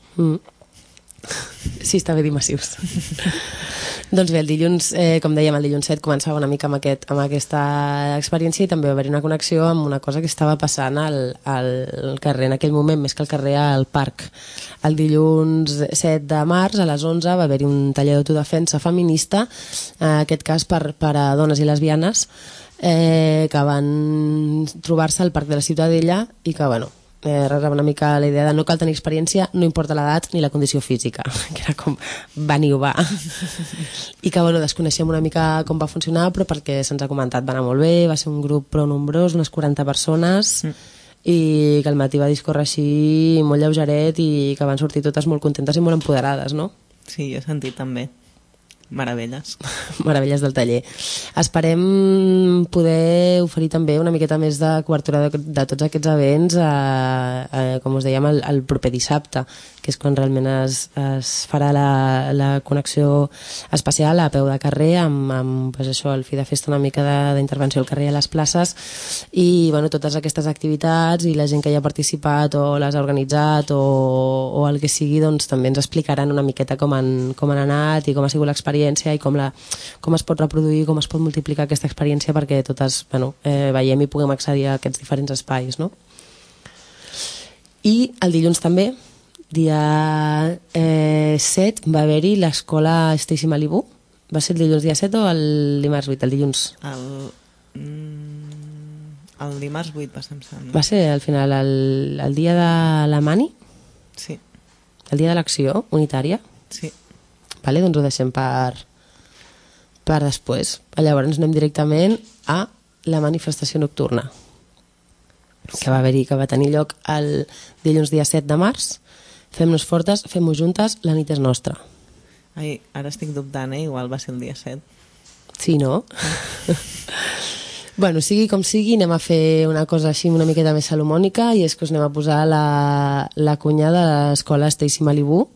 Sí, està bé dir massius. Doncs bé, el dilluns, com dèiem, el dilluns 7 començava una mica amb aquesta experiència i també va haver-hi una connexió amb una cosa que estava passant al carrer en aquell moment, més que al carrer, al parc. El dilluns 7 de març a les 11 va haver-hi un taller d'autodefensa feminista, en aquest cas per a dones i lesbianes, que van trobar-se al Parc de la Ciutadella i que, rebava una mica la idea de no cal tenir experiència, no importa l'edat ni la condició física, que era com venir o va. I que desconeixem una mica com va funcionar, però perquè se'ns ha comentat va anar molt bé, va ser un grup prou nombrós, unes 40 persones, i que al matí va discórrer així molt lleugeret i que van sortir totes molt contentes i molt empoderades, no? Sí, jo he sentit també. Meravelles. Meravelles del taller. Esperem poder oferir també una miqueta més de cobertura de tots aquests events, com us dèiem, el proper dissabte, que és quan realment es farà la connexió especial a peu de carrer amb això, el fi de festa, una mica d'intervenció al carrer a les places, i totes aquestes activitats i la gent que hi ha participat o les ha organitzat o el que sigui, doncs també ens explicaran una miqueta com han anat i com ha sigut l'experiència i com es pot reproduir, com es pot multiplicar aquesta experiència perquè totes veiem i puguem accedir a aquests diferents espais, no? I el dilluns també, dia 7, va haver-hi l'escola Stacy Malibu. Va ser el dilluns dia 7 o el dimarts 8? El dilluns? El dimarts 8 va ser, em sembla. Va ser al final el dia de la Mani? Sí. El dia de l'acció unitària? Sí. Vale, doncs ho deixem per després. Llavors anem directament a la manifestació nocturna que va tenir lloc el dilluns dia 7 de març. Fem-nos fortes, fem-ho juntes, la nit és nostra. Ai, ara estic dubtant, igual va ser el dia 7. Sí, no? Sigui com sigui, anem a fer una cosa així una miqueta més salomònica, i és que us anem a posar la cunya de l'escola Stacy Malibu.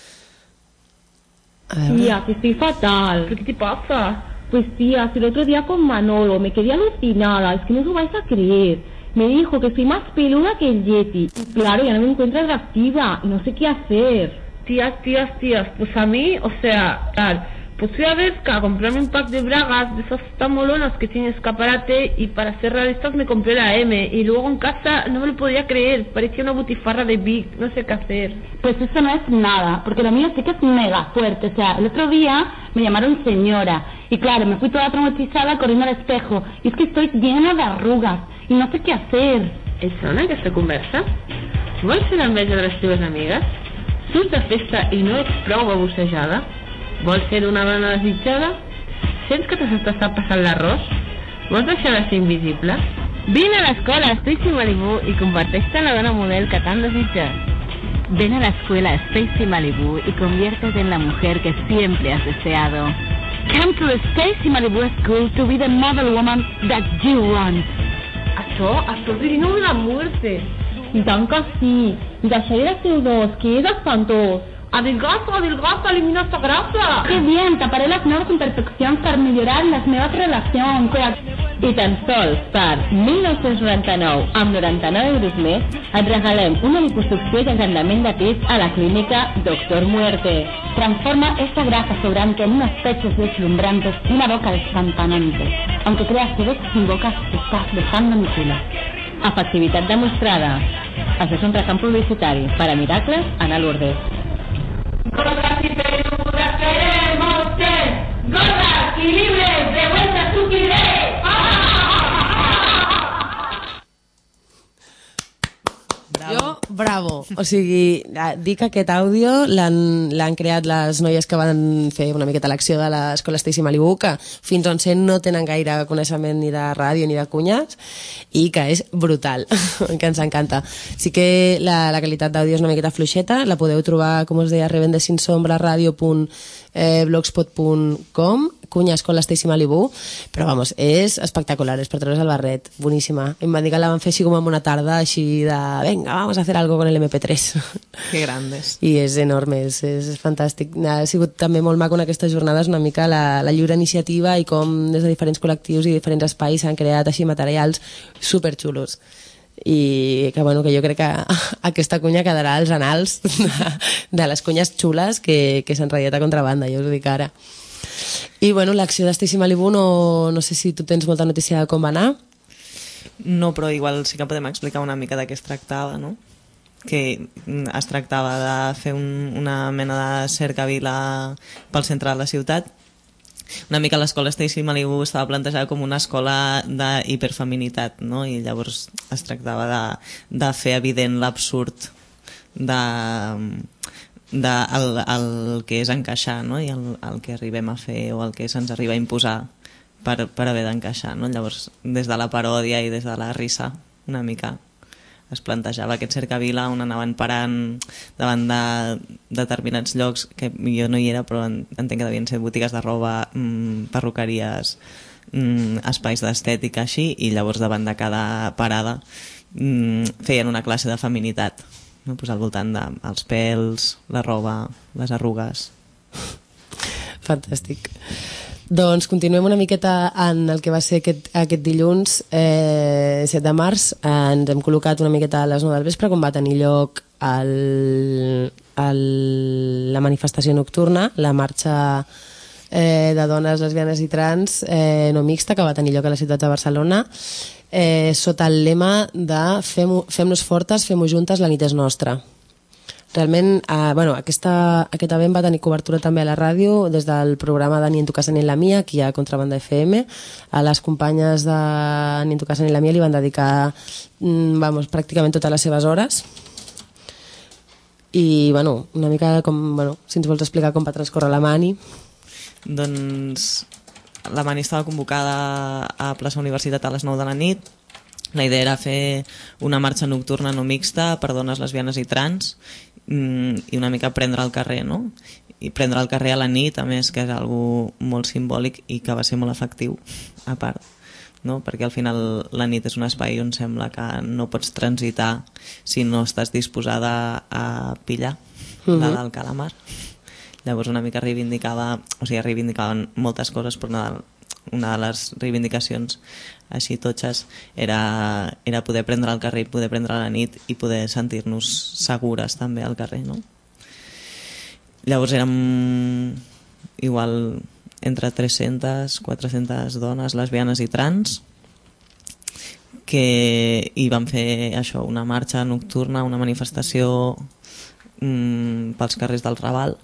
Tía, que estoy fatal. ¿Qué te pasa? Pues tía, si el otro día con Manolo me quedé alucinada, es que no os lo vais a creer. Me dijo que soy más peluda que el Yeti. Y claro, ya no me encuentro atractiva y no sé qué hacer. Tías, pues a mí, o sea, pues fui a Bershka a comprarme un pack de bragas de esas tan molonas que tienen escaparate, y para ser realistas me compré la M, y luego en casa no me lo podía creer, parecía una butifarra de Big, no sé qué hacer. Pues eso no es nada, porque lo mío sí que es mega fuerte. O sea, el otro día me llamaron señora y claro, me fui toda traumatizada corriendo al espejo, y es que estoy llena de arrugas y no sé qué hacer. Et sona aquesta conversa? Vols ser l'enveja de les teves amigues? Surts de festa i no ets prou babossejada? Vols ser una dona desitjada? Sents que t'està passant l'arròs? Vols deixar de ser invisible? Vine a l'escola Stacy Malibu y converteix-te en la dona model que tant desitges. Ven a la escuela Stacy Malibu y conviértete en la mujer que siempre has deseado. Come to the Stacy Malibu School to be the model woman that you want. Això és digno de la muerte. I tant que sí. Deixaré de ser dos, que és espantós. Adelgaza, elimina esta grasa. ¡Qué bien! Taparé las nuevas imperfeccions per millorar les meves relacions. I tan sols per 1.999, amb 99 euros més, Et regalem una liposucció i agrandament de pis a la clínica Doctor Muerte. Transforma esta grasa sobrante en unos pechos deslumbrantes y una boca despampanante. Aunque creas que ves sin boca, te estás besando mi culo. Efectivitat demostrada. Això és un reclam publicitari per a Miracles Ana Lourdes. Gordas y peludas queremos ser, gordas y libres de vuestra estupidez. Bravo. O sigui, dic que aquest àudio l'han creat les noies que van fer una miqueta l'acció de l'Escola Stacy Malibu, que fins on sé no tenen gaire coneixement ni de ràdio ni de cunyes, i que és brutal, que ens encanta. Sí que la qualitat d'àudio és una miqueta fluixeta, la podeu trobar, com us deia, rebendesinsombra.blogspot.com, cunya Escola Stacy Malibu, però vamos, és espectacular, és per treure's el barret, boníssima. Em van dir que la van fer així com en una tarda, així de, venga, vamos a hacer algo con el MP3. Que grandes. I és enorme, és fantàstic. Ha sigut també molt maco en aquestes jornades una mica la lliure iniciativa i com des de diferents col·lectius i diferents espais s'han creat així materials superxulos. I que, bueno, que jo crec que aquesta cunya quedarà als anals de les cunyes xules que s'han radiat a contrabanda, jo us ho dic ara. I bueno, l'acció de Stacy Malibu no sé si tu tens molta notícia de com va anar. No, però igual sí que podem explicar una mica de què es tractava, no? Que es tractava de fer una mena de cercavila pel centre de la ciutat. Una mica l'escola Stacy Malibu estava plantejada com una escola d'hiperfeminitat, no? I llavors es tractava de fer evident l'absurd el que és encaixar, no? I el que arribem a fer o el que se'ns arriba a imposar per haver d'encaixar, no? Llavors, des de la paròdia i des de la risa, una mica es plantejava aquest cercavila on anaven parant davant de determinats llocs que jo no hi era, però entenc que devien ser botigues de roba, perruqueries, espais d'estètica així, i llavors davant de cada parada feien una classe de feminitat, no? Pues al voltant dels pèls, la roba, les arrugues. Fantàstic. Doncs continuem una miqueta en el que va ser aquest dilluns 7 de març. Ens hem col·locat una miqueta a les 9 del vespre, quan va tenir lloc la manifestació nocturna, la marxa de dones lesbianes i trans no mixta, que va tenir lloc a la ciutat de Barcelona, sota el lema de fem-nos fortes, fem-ho juntes, la nit és nostra. Realment, aquest event va tenir cobertura també a la ràdio, des del programa de Ni en tu casa ni en la mia, aquí a Contrabanda FM. A les companyes de Ni en tu casa ni en la mia li van dedicar pràcticament totes les seves hores. I, una mica com, si ens vols explicar com va transcorrer la mani. Doncs la mani estava convocada a plaça Universitat a les 9 de la nit. La idea era fer una marxa nocturna no mixta per dones lesbianes i trans, i una mica prendre el carrer, no? I prendre el carrer a la nit, a més, que és algo molt simbòlic i que va ser molt efectiu, a part, no? Perquè al final la nit és un espai on sembla que no pots transitar si no estàs disposada a pillar del calamar. Llavors una mica reivindicaven moltes coses, però una de les reivindicacions així totxes era poder prendre el carrer, poder prendre la nit i poder sentir-nos segures també al carrer, no? Llavors érem igual entre 300-400 dones lesbianes i trans que hi van fer això, una marxa nocturna, una manifestació pels carrers del Raval.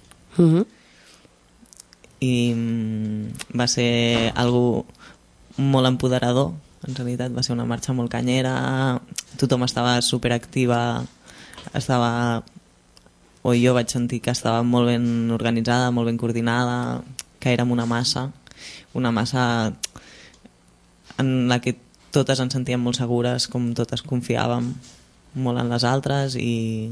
I va ser algo molt empoderador, en realitat va ser una marxa molt canyera, tothom estava superactiva, jo vaig sentir que estava molt ben organitzada, molt ben coordinada, que érem una massa en la que totes ens sentíem molt segures, com totes confiàvem molt en les altres i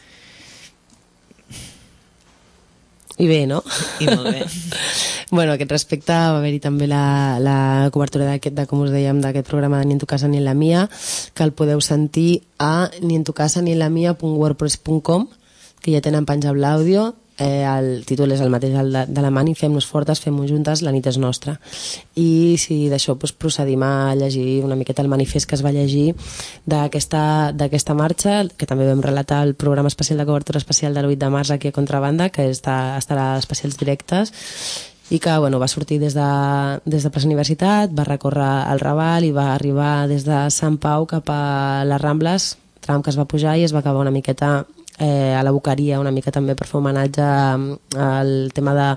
bé, no? I molt bé. Bueno, a aquest respecte va haver-hi també la cobertura com us dèiem, d'aquest programa de Ni en tu casa ni en la mia, que el podeu sentir a nientucasanien-la-mia.wordpress.com, que ja tenen penjat l'àudio, el títol és el mateix de la Mani, fem-nos fortes, fem-ho juntes, la nit és nostra. I si d'això procedim a llegir una miqueta el manifest que es va llegir d'aquesta marxa, que també vam relatar el programa especial de cobertura especial del 8 de març aquí a Contrabanda, que estarà a especials directes, i que va sortir des de Plaça Universitat, va recórrer el Raval i va arribar des de Sant Pau cap a les Rambles, tram que es va pujar i es va acabar una miqueta a la Boqueria, una mica també per fer homenatge al tema de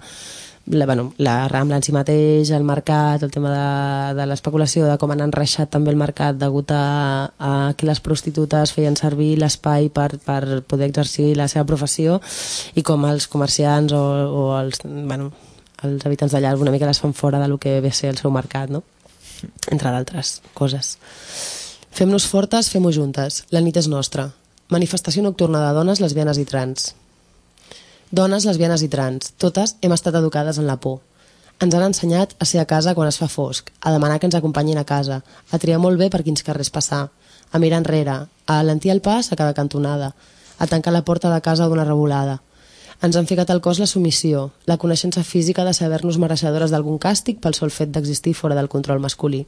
la Rambla en si mateix, el mercat, el tema de l'especulació, de com han enreixat també el mercat degut a que les prostitutes feien servir l'espai per poder exercir la seva professió, i com els comerciants o els habitants d'allà una mica les fan fora del que ve a ser el seu mercat, no? Entre d'altres coses. Fem-nos fortes, fem-ho juntes, la nit és nostra. Manifestació nocturna de dones, lesbianes i trans. Dones, lesbianes i trans, totes hem estat educades en la por. Ens han ensenyat a ser a casa quan es fa fosc, a demanar que ens acompanyin a casa, a triar molt bé per quins carrers passar, a mirar enrere, a alentir el pas a cada cantonada, a tancar la porta de casa d'una revolada. Ens han ficat al cos la submissió, la coneixença física de saber-nos mereixedores d'algun càstig pel sol fet d'existir fora del control masculí.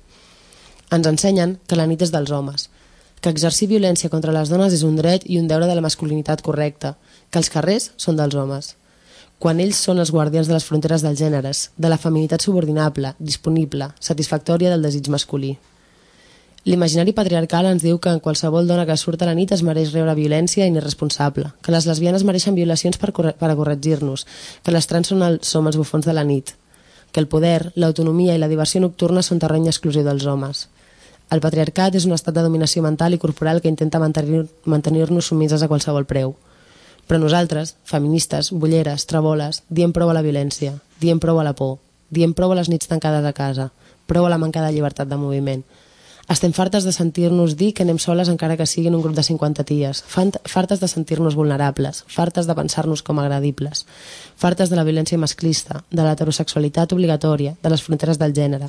Ens ensenyen que la nit és dels homes, que exercir violència contra les dones és un dret i un deure de la masculinitat correcta, que els carrers són dels homes. Quan ells són els guardians de les fronteres dels gèneres, de la feminitat subordinable, disponible, satisfactòria del desig masculí. L'imaginari patriarcal ens diu que en qualsevol dona que surt a la nit es mereix rebre violència i n'és responsable, que les lesbianes mereixen violacions per a corregir-nos, que les trans som els bufons de la nit, que el poder, l'autonomia i la diversió nocturna són terreny exclusiu dels homes. El patriarcat és un estat de dominació mental i corporal que intenta mantenir-nos submises a qualsevol preu. Però nosaltres, feministes, bolleres, traboles, diem prou a la violència, diem prou a la por, diem prou a les nits tancades a casa, prou a la manca de llibertat de moviment. Estem fartes de sentir-nos dir que anem soles encara que siguin un grup de 50 ties, fartes de sentir-nos vulnerables, fartes de pensar-nos com agradibles, fartes de la violència masclista, de l'heterosexualitat obligatòria, de les fronteres del gènere.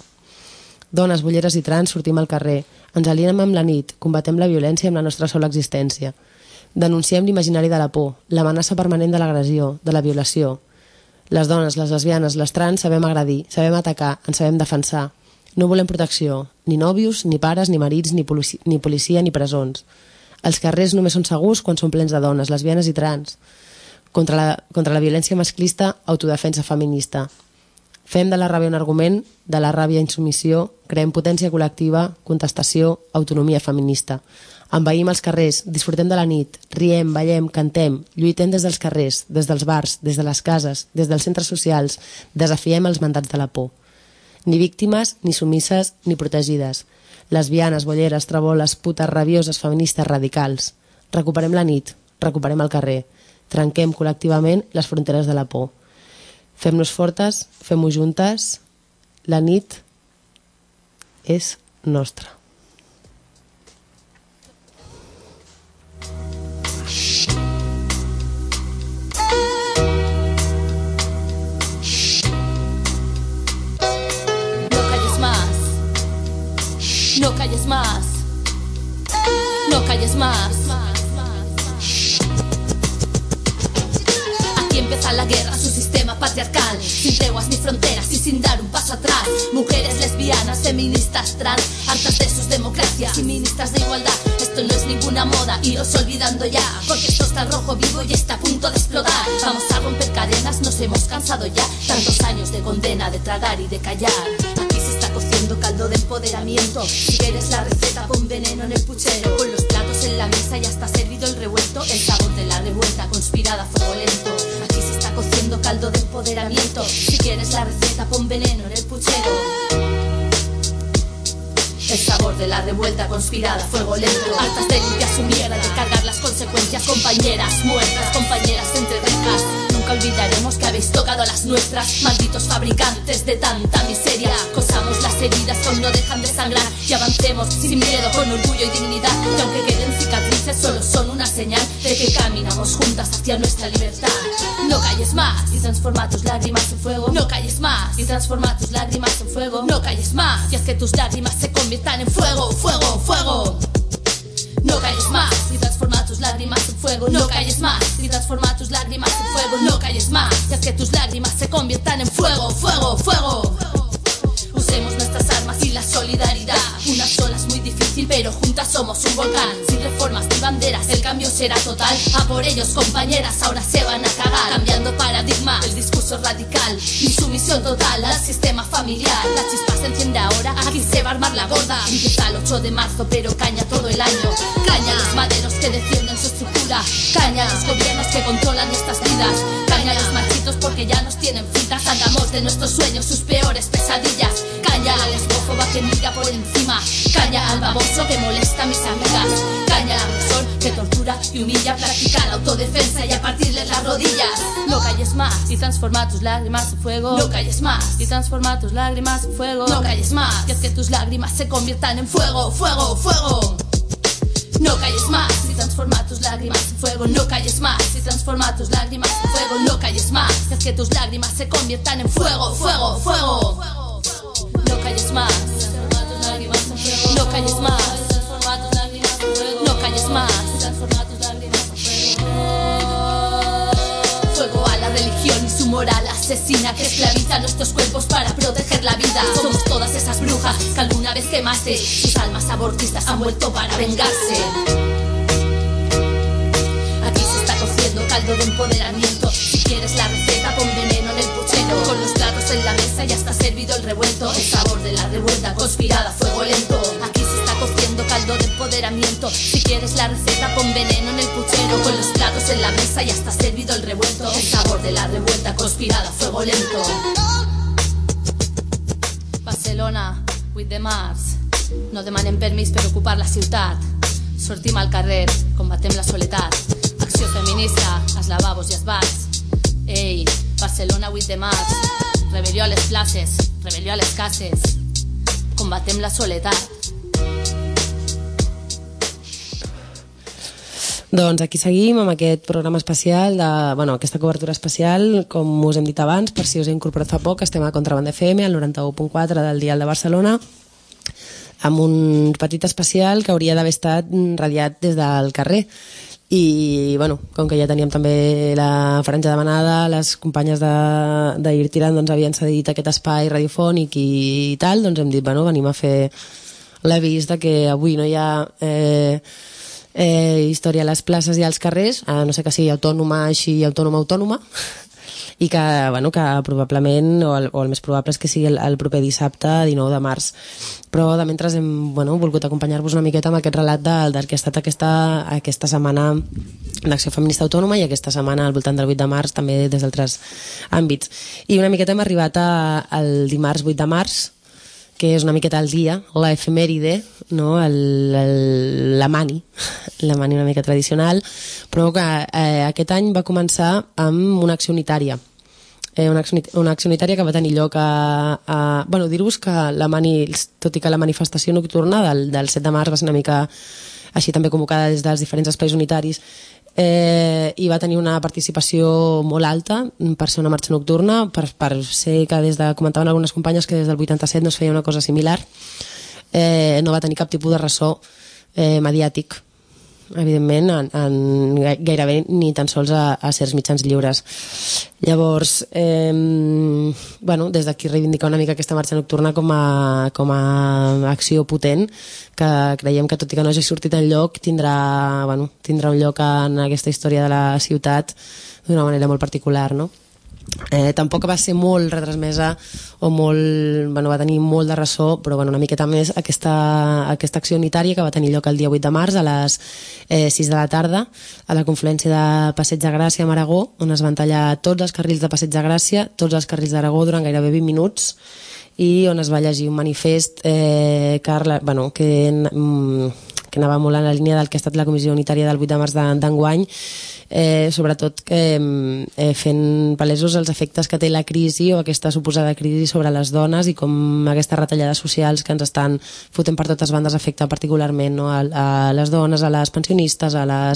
Dones, bolleres i trans sortim al carrer, ens alienem amb la nit, combatem la violència amb la nostra sola existència. Denunciem l'imaginari de la por, l'amenaça permanent de l'agressió, de la violació. Les dones, les lesbianes, les trans sabem agredir, sabem atacar, ens sabem defensar. No volem protecció, ni nòvios, ni pares, ni marits, ni policia, ni presons. Els carrers només són segurs quan són plens de dones, lesbianes i trans. Contra la violència masclista, autodefensa feminista. Fem de la ràbia un argument, de la ràbia insubmissió, creem potència col·lectiva, contestació, autonomia feminista. Envaïm els carrers, disfrutem de la nit, riem, ballem, cantem, lluitem des dels carrers, des dels bars, des de les cases, des dels centres socials, desafiem els mandats de la por. Ni víctimes, ni submises, ni protegides. Lesbianes, bolleres, traboles, putes, rabioses, feministes, radicals. Recuperem la nit, recuperem el carrer. Trenquem col·lectivament les fronteres de la por. Fem-nos fortes, fem-ho juntes, la nit és nostra. No calles más, no calles más, no calles más. Aquí empieza la guerra, su sistema patriarcal, sin treguas ni fronteras y sin dar un paso atrás. Mujeres lesbianas, feministas, trans, hartas de sus democracias y ministras de igualdad. Esto no es ninguna moda, iros olvidando ya, porque esto está rojo vivo y está a punto de explotar. Vamos a romper cadenas, nos hemos cansado ya, tantos años de condena, de tragar y de callar. Aquí se está cociendo caldo de empoderamiento. Si quieres la receta, pon veneno en el puchero. Con los platos en la mesa ya está servido el revuelto, el sabor de la revuelta conspirada a fuego lento. Aquí se está cociendo caldo de empoderamiento. Si quieres la receta, pon veneno en el puchero. El sabor de la revuelta conspirada a fuego lento. Hartas de limpiar su mierda, de cargar las consecuencias. Compañeras muertas, compañeras entre rejas. Nunca olvidaremos que habéis tocado las nuestras. Malditos fabricantes de tanta miseria. Cosamos las heridas que aún no dejan de sangrar. Y avancemos sin miedo, con orgullo y dignidad. Y aunque queden cicatrices, solo son una señal de que caminamos juntas hacia nuestra libertad. No calles más y transforma tus lágrimas en fuego. No calles más y transforma tus lágrimas en fuego. No calles más y haz que tus lágrimas se conviertan en fuego, fuego, fuego. No calles más y transforma tus lágrimas lágrimas en fuego, no calles más y transforma tus lágrimas en fuego, no calles más y haz que tus lágrimas se conviertan en fuego, fuego, fuego. Usemos nuestras armas y la solidaridad. Una sola es muy difícil, pero juntas somos un volcán. Sin reformas ni banderas, el cambio será total. A por ellos, compañeras, ahora se van a cagar. Cambiando paradigma, el discurso radical. Insumisión total al sistema familiar. La chispa se enciende ahora, aquí se va a armar la gorda. Empieza el 8 de marzo, pero caña todo el año. Caña a los maderos que defienden su estructura. Caña a los gobiernos que controlan nuestras vidas. Caña a los machitos porque ya nos tienen fritas. Hagamos de nuestros sueños sus peores pesadillas. Caña a la lesbófoba que mira por encima. Caña al baboso que molesta a mis amigas. Caña al agresor que tortura y humilla. Practica la autodefensa y a partirles las rodillas. No calles más y transforma tus lágrimas en fuego. No calles más y transforma tus lágrimas en fuego. No calles más y haz que tus lágrimas se conviertan en fuego, fuego, fuego. No calles más y transforma tus lágrimas en fuego. No calles más y transforma tus lágrimas en fuego. No calles más y haz que tus lágrimas se conviertan en fuego, fuego, fuego. No calles más, no calles más, no calles más. Fuego a la religión y su moral asesina que esclaviza nuestros cuerpos para proteger la vida. Somos todas esas brujas que alguna vez quemaste. Sus almas abortistas han vuelto para vengarse. Aquí se está cociendo caldo de empoderamiento. Si quieres la receta, pon veneno en el puchero. Con los platos en la mesa ya está servido el revuelto. El sabor de la revuelta conspirada a fuego lento. Aquí se está cociendo caldo de empoderamiento. Si quieres la receta, pon veneno en el puchero. Con los platos en la mesa ya está servido el revuelto. El sabor de la revuelta conspirada a fuego lento. Barcelona, with the Mars. No demanem permís per ocupar la ciutat. Sortim al carrer, combatem la soledat. Acció feminista, als lavabos i als bars. Ei, Barcelona with the Mars. Rebel·lió a les places, rebel·lió a les cases. Combatem la soledat. Doncs aquí seguim amb aquest programa especial, aquesta cobertura especial, com us hem dit abans, per si us he incorporat fa poc, estem a Contrabanda FM, al 91.4 del Dial de Barcelona, amb un petit especial que hauria d'haver estat radiat des del carrer. I, com que ja teníem també la franja demanada, les companyes d'Ir Tirant havien cedit aquest espai radiofònic i tal, doncs hem dit, venim a fer l'avís que avui no hi ha història a les places i als carrers, a no sé que sigui autònoma així, autònoma, i que probablement, o el més probable és que sigui el proper dissabte, 19 de març. Però de mentre hem volgut acompanyar-vos una miqueta amb aquest relat del que ha estat aquesta setmana d'Acció Feminista Autònoma i aquesta setmana al voltant del 8 de març també des d'altres àmbits. I una miqueta hem arribat al dimarts 8 de març, que és una miqueta el dia, l'efemèride, no? la mani una mica tradicional, però que aquest any va començar amb una acció unitària. Una acció unitària que va tenir lloc dir-vos que la mani, tot i que la manifestació nocturna del 7 de març va ser una mica així també convocada des dels diferents espais unitaris, i va tenir una participació molt alta per ser una marxa nocturna, per ser que comentaven algunes companyes que des del 87 no es feia una cosa similar. No va tenir cap tipus de ressò mediàtic, evidentment, gairebé ni tan sols a certs mitjans lliures. Llavors, des d'aquí reivindicar una mica aquesta marxa nocturna com a acció potent, que creiem que tot i que no hagi sortit enlloc tindrà un lloc en aquesta història de la ciutat d'una manera molt particular, no? Tampoc va ser molt retransmesa o va tenir molt de ressò, però una miqueta més aquesta acció unitària que va tenir lloc el dia 8 de març a les 6 de la tarda a la confluència de Passeig de Gràcia amb Aragó, on es van tallar tots els carrils de Passeig de Gràcia, tots els carrils d'Aragó durant gairebé 20 minuts, i on es va llegir un manifest que anava molt en la línia del que ha estat la comissió unitària del 8 de març d'enguany, sobretot fent palesos els efectes que té la crisi o aquesta suposada crisi sobre les dones i com aquestes retallades socials que ens estan fotent per totes bandes afecta particularment, no? A les dones, a les pensionistes, a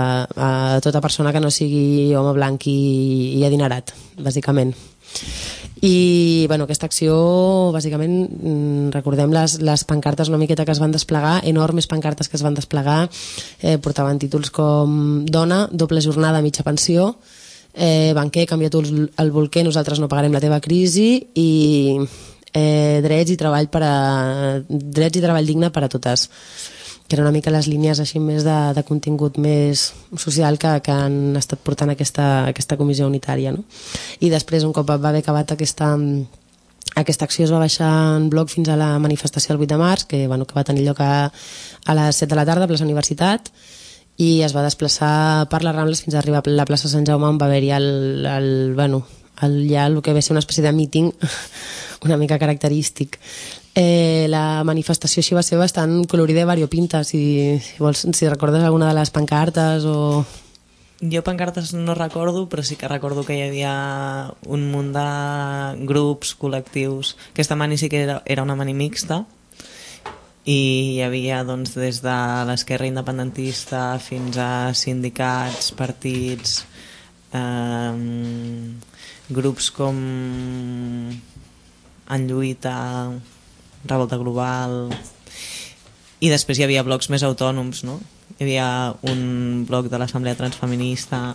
tota persona que no sigui home blanc i adinerat, bàsicament. I bueno, aquesta acció, bàsicament, recordem les pancartes una miqueta que es van desplegar, enormes pancartes que es van desplegar, portaven títols com Dona, doble jornada, mitja pensió, banquer, canvia tu el bolquer, nosaltres no pagarem la teva crisi, i drets i treball digne per a totes, que eren una mica les línies així més de contingut més social que han estat portant aquesta comissió unitària, no? I després, un cop va haver acabat aquesta acció, es va baixar en bloc fins a la manifestació el 8 de març, que va tenir lloc a les 7 de la tarda a plaça Universitat, i es va desplaçar per les Rambles fins a arribar a la plaça Sant Jaume, on va haver-hi el que va ser una espècie de míting una mica característic. La manifestació així va ser bastant colorida i variopinta, si recordes alguna de les pancartes o... Jo pancartes no recordo, però sí que recordo que hi havia un munt de grups, col·lectius. Aquesta mani sí que era una mani mixta, i hi havia doncs, des de l'esquerra independentista fins a sindicats, partits, grups com En Lluita, Revolta Global, i després hi havia blocs més autònoms, no? Hi havia un bloc de l'Assemblea Transfeminista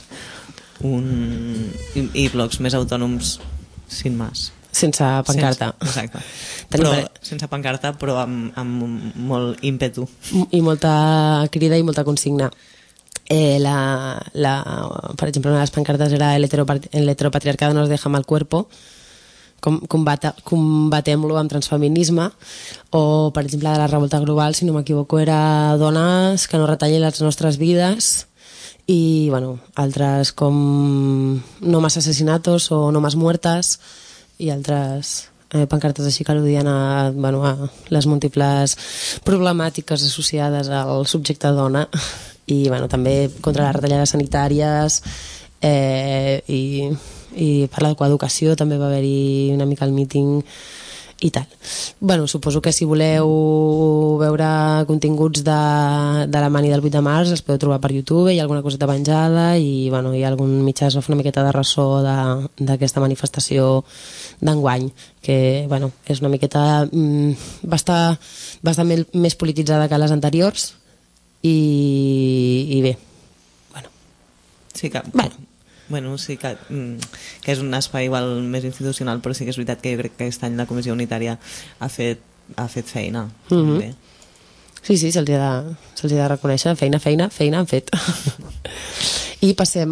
i blocs més autònoms sin más. Sense pancarta. Exacte. Sense pancarta, però amb molt ímpetu. I molta crida i molta consigna. Per exemple, una de les pancartes era el heteropatriarcado nos deja mal cuerpo, combatem-lo amb transfeminisme, o per exemple de la Revolta Global, si no m'equivoco, era dones que no retallin les nostres vides, i bueno, altres com no más asesinatos o no más muertas, i altres pancartes així que al·ludien a les múltiples problemàtiques associades al subjecte dona, i també contra les retallades sanitàries, i per la coeducació també va haver-hi una mica el míting i tal. Suposo que si voleu veure continguts de la mani del 8 de març els podeu trobar per YouTube, hi ha alguna coseta penjada, i hi ha algun mitjà que va fer una miqueta de ressò d'aquesta manifestació d'enguany, que és una miqueta bastant més polititzada que les anteriors, i bé, sí que sí que és un espai igual més institucional, però sí que és veritat que jo crec que aquest any la comissió unitària ha fet feina. Bé. Sí, se'ls ha de reconèixer, feina han fet. I passem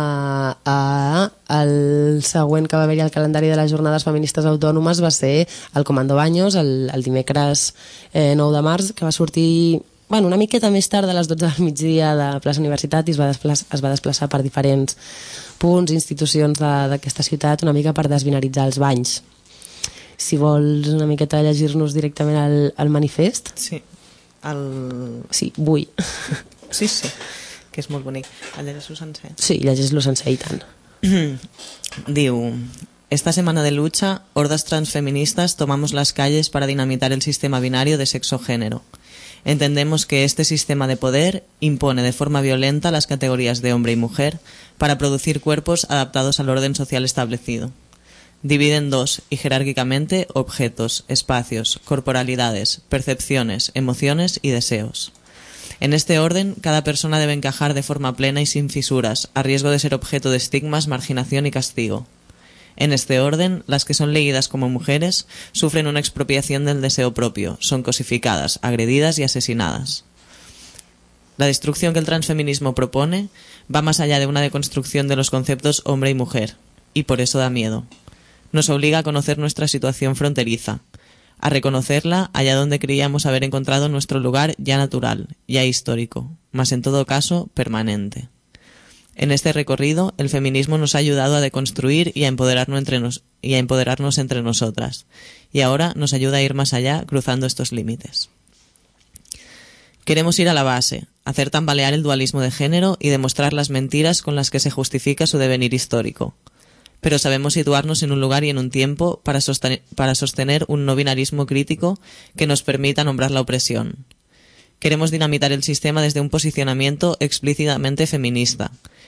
al següent que va haver-hi al calendari de les jornades feministes autònomes, va ser el Comando Baños, el dimecres 9 de març, que va sortir una miqueta més tard, de les 12 del migdia, de plaça Universitat, i es va desplaçar per diferents punts, institucions d'aquesta ciutat, una mica per desbinaritzar els banys. Si vols una miqueta llegir-nos directament el manifest. Sí. Sí, vull. Sí, que és molt bonic. El llegeix-lo sencer? Sí, llegeix-lo sencer, i tant. Diu: esta semana de lucha, hordas transfeministas tomamos las calles para dinamitar el sistema binario de sexo-género. Entendemos que este sistema de poder impone de forma violenta las categorías de hombre y mujer para producir cuerpos adaptados al orden social establecido. Divide en dos, y jerárquicamente, objetos, espacios, corporalidades, percepciones, emociones y deseos. En este orden, cada persona debe encajar de forma plena y sin fisuras, a riesgo de ser objeto de estigmas, marginación y castigo. En este orden, las que son leídas como mujeres sufren una expropiación del deseo propio, son cosificadas, agredidas y asesinadas. La destrucción que el transfeminismo propone va más allá de una deconstrucción de los conceptos hombre y mujer, y por eso da miedo. Nos obliga a conocer nuestra situación fronteriza, a reconocerla allá donde creíamos haber encontrado nuestro lugar ya natural, ya histórico, mas en todo caso permanente. En este recorrido, el feminismo nos ha ayudado a deconstruir y a empoderarnos entre nosotras, y ahora nos ayuda a ir más allá cruzando estos límites. Queremos ir a la base, hacer tambalear el dualismo de género y demostrar las mentiras con las que se justifica su devenir histórico. Pero sabemos situarnos en un lugar y en un tiempo para sostener un no binarismo crítico que nos permita nombrar la opresión. Queremos dinamitar el sistema desde un posicionamiento explícitamente feminista,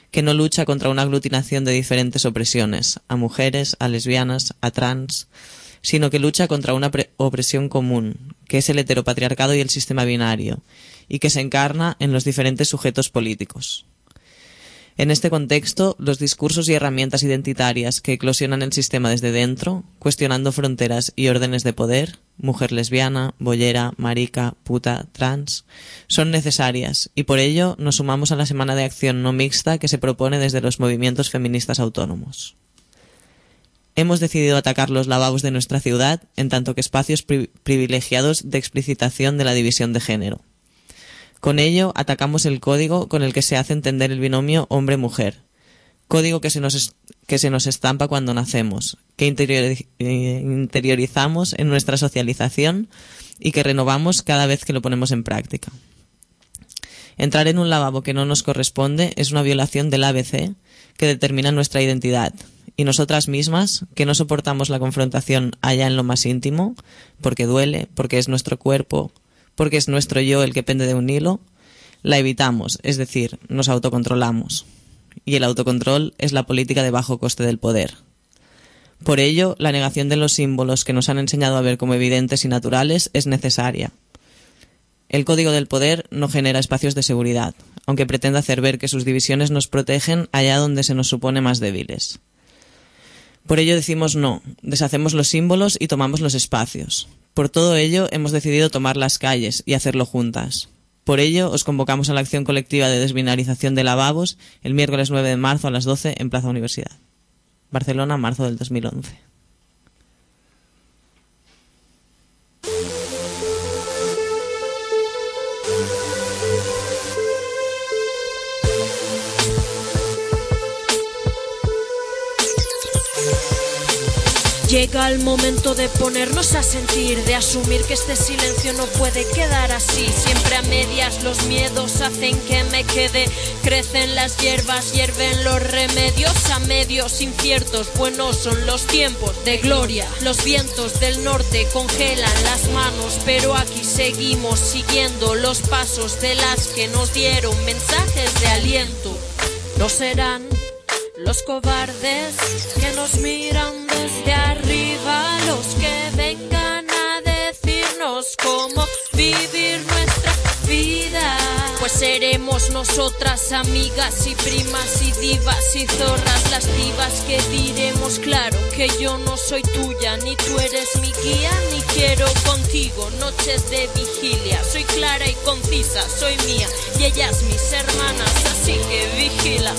que no lucha contra una aglutinación de diferentes opresiones, a mujeres, a lesbianas, a trans, sino que lucha contra una opresión común, que es el heteropatriarcado y el sistema binario, y que se encarna en los diferentes sujetos políticos. En este contexto, los discursos y herramientas identitarias que eclosionan el sistema desde dentro, cuestionando fronteras y órdenes de poder, mujer lesbiana, boyera, marica, puta, trans, son necesarias y por ello nos sumamos a la Semana de Acción No Mixta que se propone desde los movimientos feministas autónomos. Hemos decidido atacar los lavabos de nuestra ciudad en tanto que espacios privilegiados de explicitación de la división de género. Con ello, atacamos el código con el que se hace entender el binomio hombre-mujer, código que se nos estampa cuando nacemos, que interiorizamos en nuestra socialización y que renovamos cada vez que lo ponemos en práctica. Entrar en un lavabo que no nos corresponde es una violación del ABC que determina nuestra identidad, y nosotras mismas, que no soportamos la confrontación allá en lo más íntimo, porque duele, porque es nuestro cuerpo, porque es nuestro yo el que pende de un hilo, la evitamos, es decir, nos autocontrolamos. Y el autocontrol es la política de bajo coste del poder. Por ello, la negación de los símbolos que nos han enseñado a ver como evidentes y naturales es necesaria. El código del poder no genera espacios de seguridad, aunque pretende hacer ver que sus divisiones nos protegen allá donde se nos supone más débiles. Por ello decimos no, deshacemos los símbolos y tomamos los espacios. Por todo ello, hemos decidido tomar las calles y hacerlo juntas. Por ello, os convocamos a la acción colectiva de desbinarización de lavabos el miércoles 9 de marzo a las 12 en Plaza Universidad. Barcelona, marzo del 2011. Llega el momento de ponernos a sentir, de asumir que este silencio no puede quedar así. Siempre a medias los miedos hacen que me quede. Crecen las hierbas, hierven los remedios. A medios inciertos, buenos son los tiempos de gloria. Los vientos del norte congelan las manos, pero aquí seguimos siguiendo los pasos de las que nos dieron mensajes de aliento. No serán los cobardes que nos miran desde arriba, los que vengan a decirnos cómo vivir nuestra vida. Pues seremos nosotras, amigas y primas y divas y zorras, las divas que diremos claro que yo no soy tuya, ni tú eres mi guía, ni quiero contigo noches de vigilia. Soy clara y concisa, soy mía y ellas mis hermanas, así que vigila.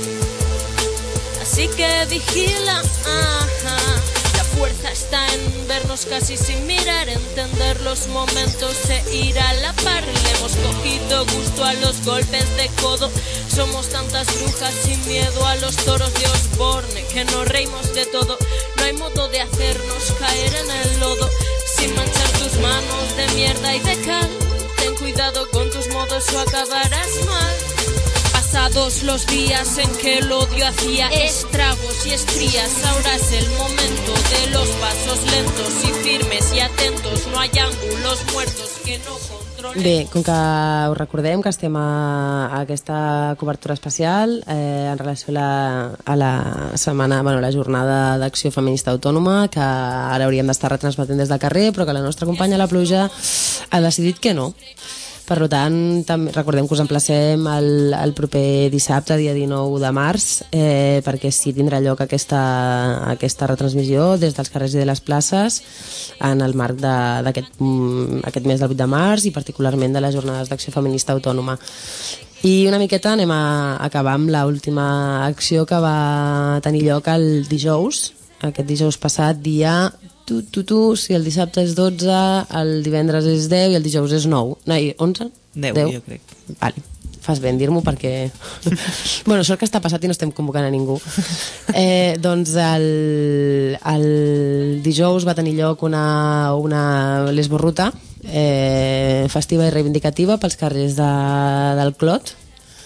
Así que vigila, ajá. La fuerza está en vernos casi sin mirar, entender los momentos e ir a la par. Le hemos cogido gusto a los golpes de codo. Somos tantas brujas sin miedo a los toros de Osborne, que nos reímos de todo. No hay modo de hacernos caer en el lodo, sin manchar tus manos de mierda y de cal. Ten cuidado con tus modos o acabarás mal. Pasados los días en que el odio hacía estragos y estrías, ahora es el momento de los pasos lentos y firmes y atentos. No hay ángulos muertos que no controlen. Bé, com que us recordem que estem a aquesta cobertura especial en relació a la setmana, bueno, la jornada d'acció feminista autònoma, que ara hauríem d'estar retransmetent des del carrer, però que la nostra companya La Pluja ha decidit que no. Per tant, també recordem que us emplacem el proper dissabte, dia 19 de març, perquè sí tindrà lloc aquesta retransmissió des dels carrers i de les places en el marc d'aquest mes del 8 de març i particularment de les jornades d'acció feminista autònoma. I una miqueta anem a acabar amb l'última acció que va tenir lloc el dijous, aquest dijous passat, dia... Si el dissabte és 12, el divendres és 10 i el dijous és 9. No, 11? 10, jo crec. Vale, fas bé en dir-m'ho perquè... bueno, sort que està passat i no estem convocant a ningú. Doncs el dijous va tenir lloc una lesboruta festiva i reivindicativa pels carrers del Clot,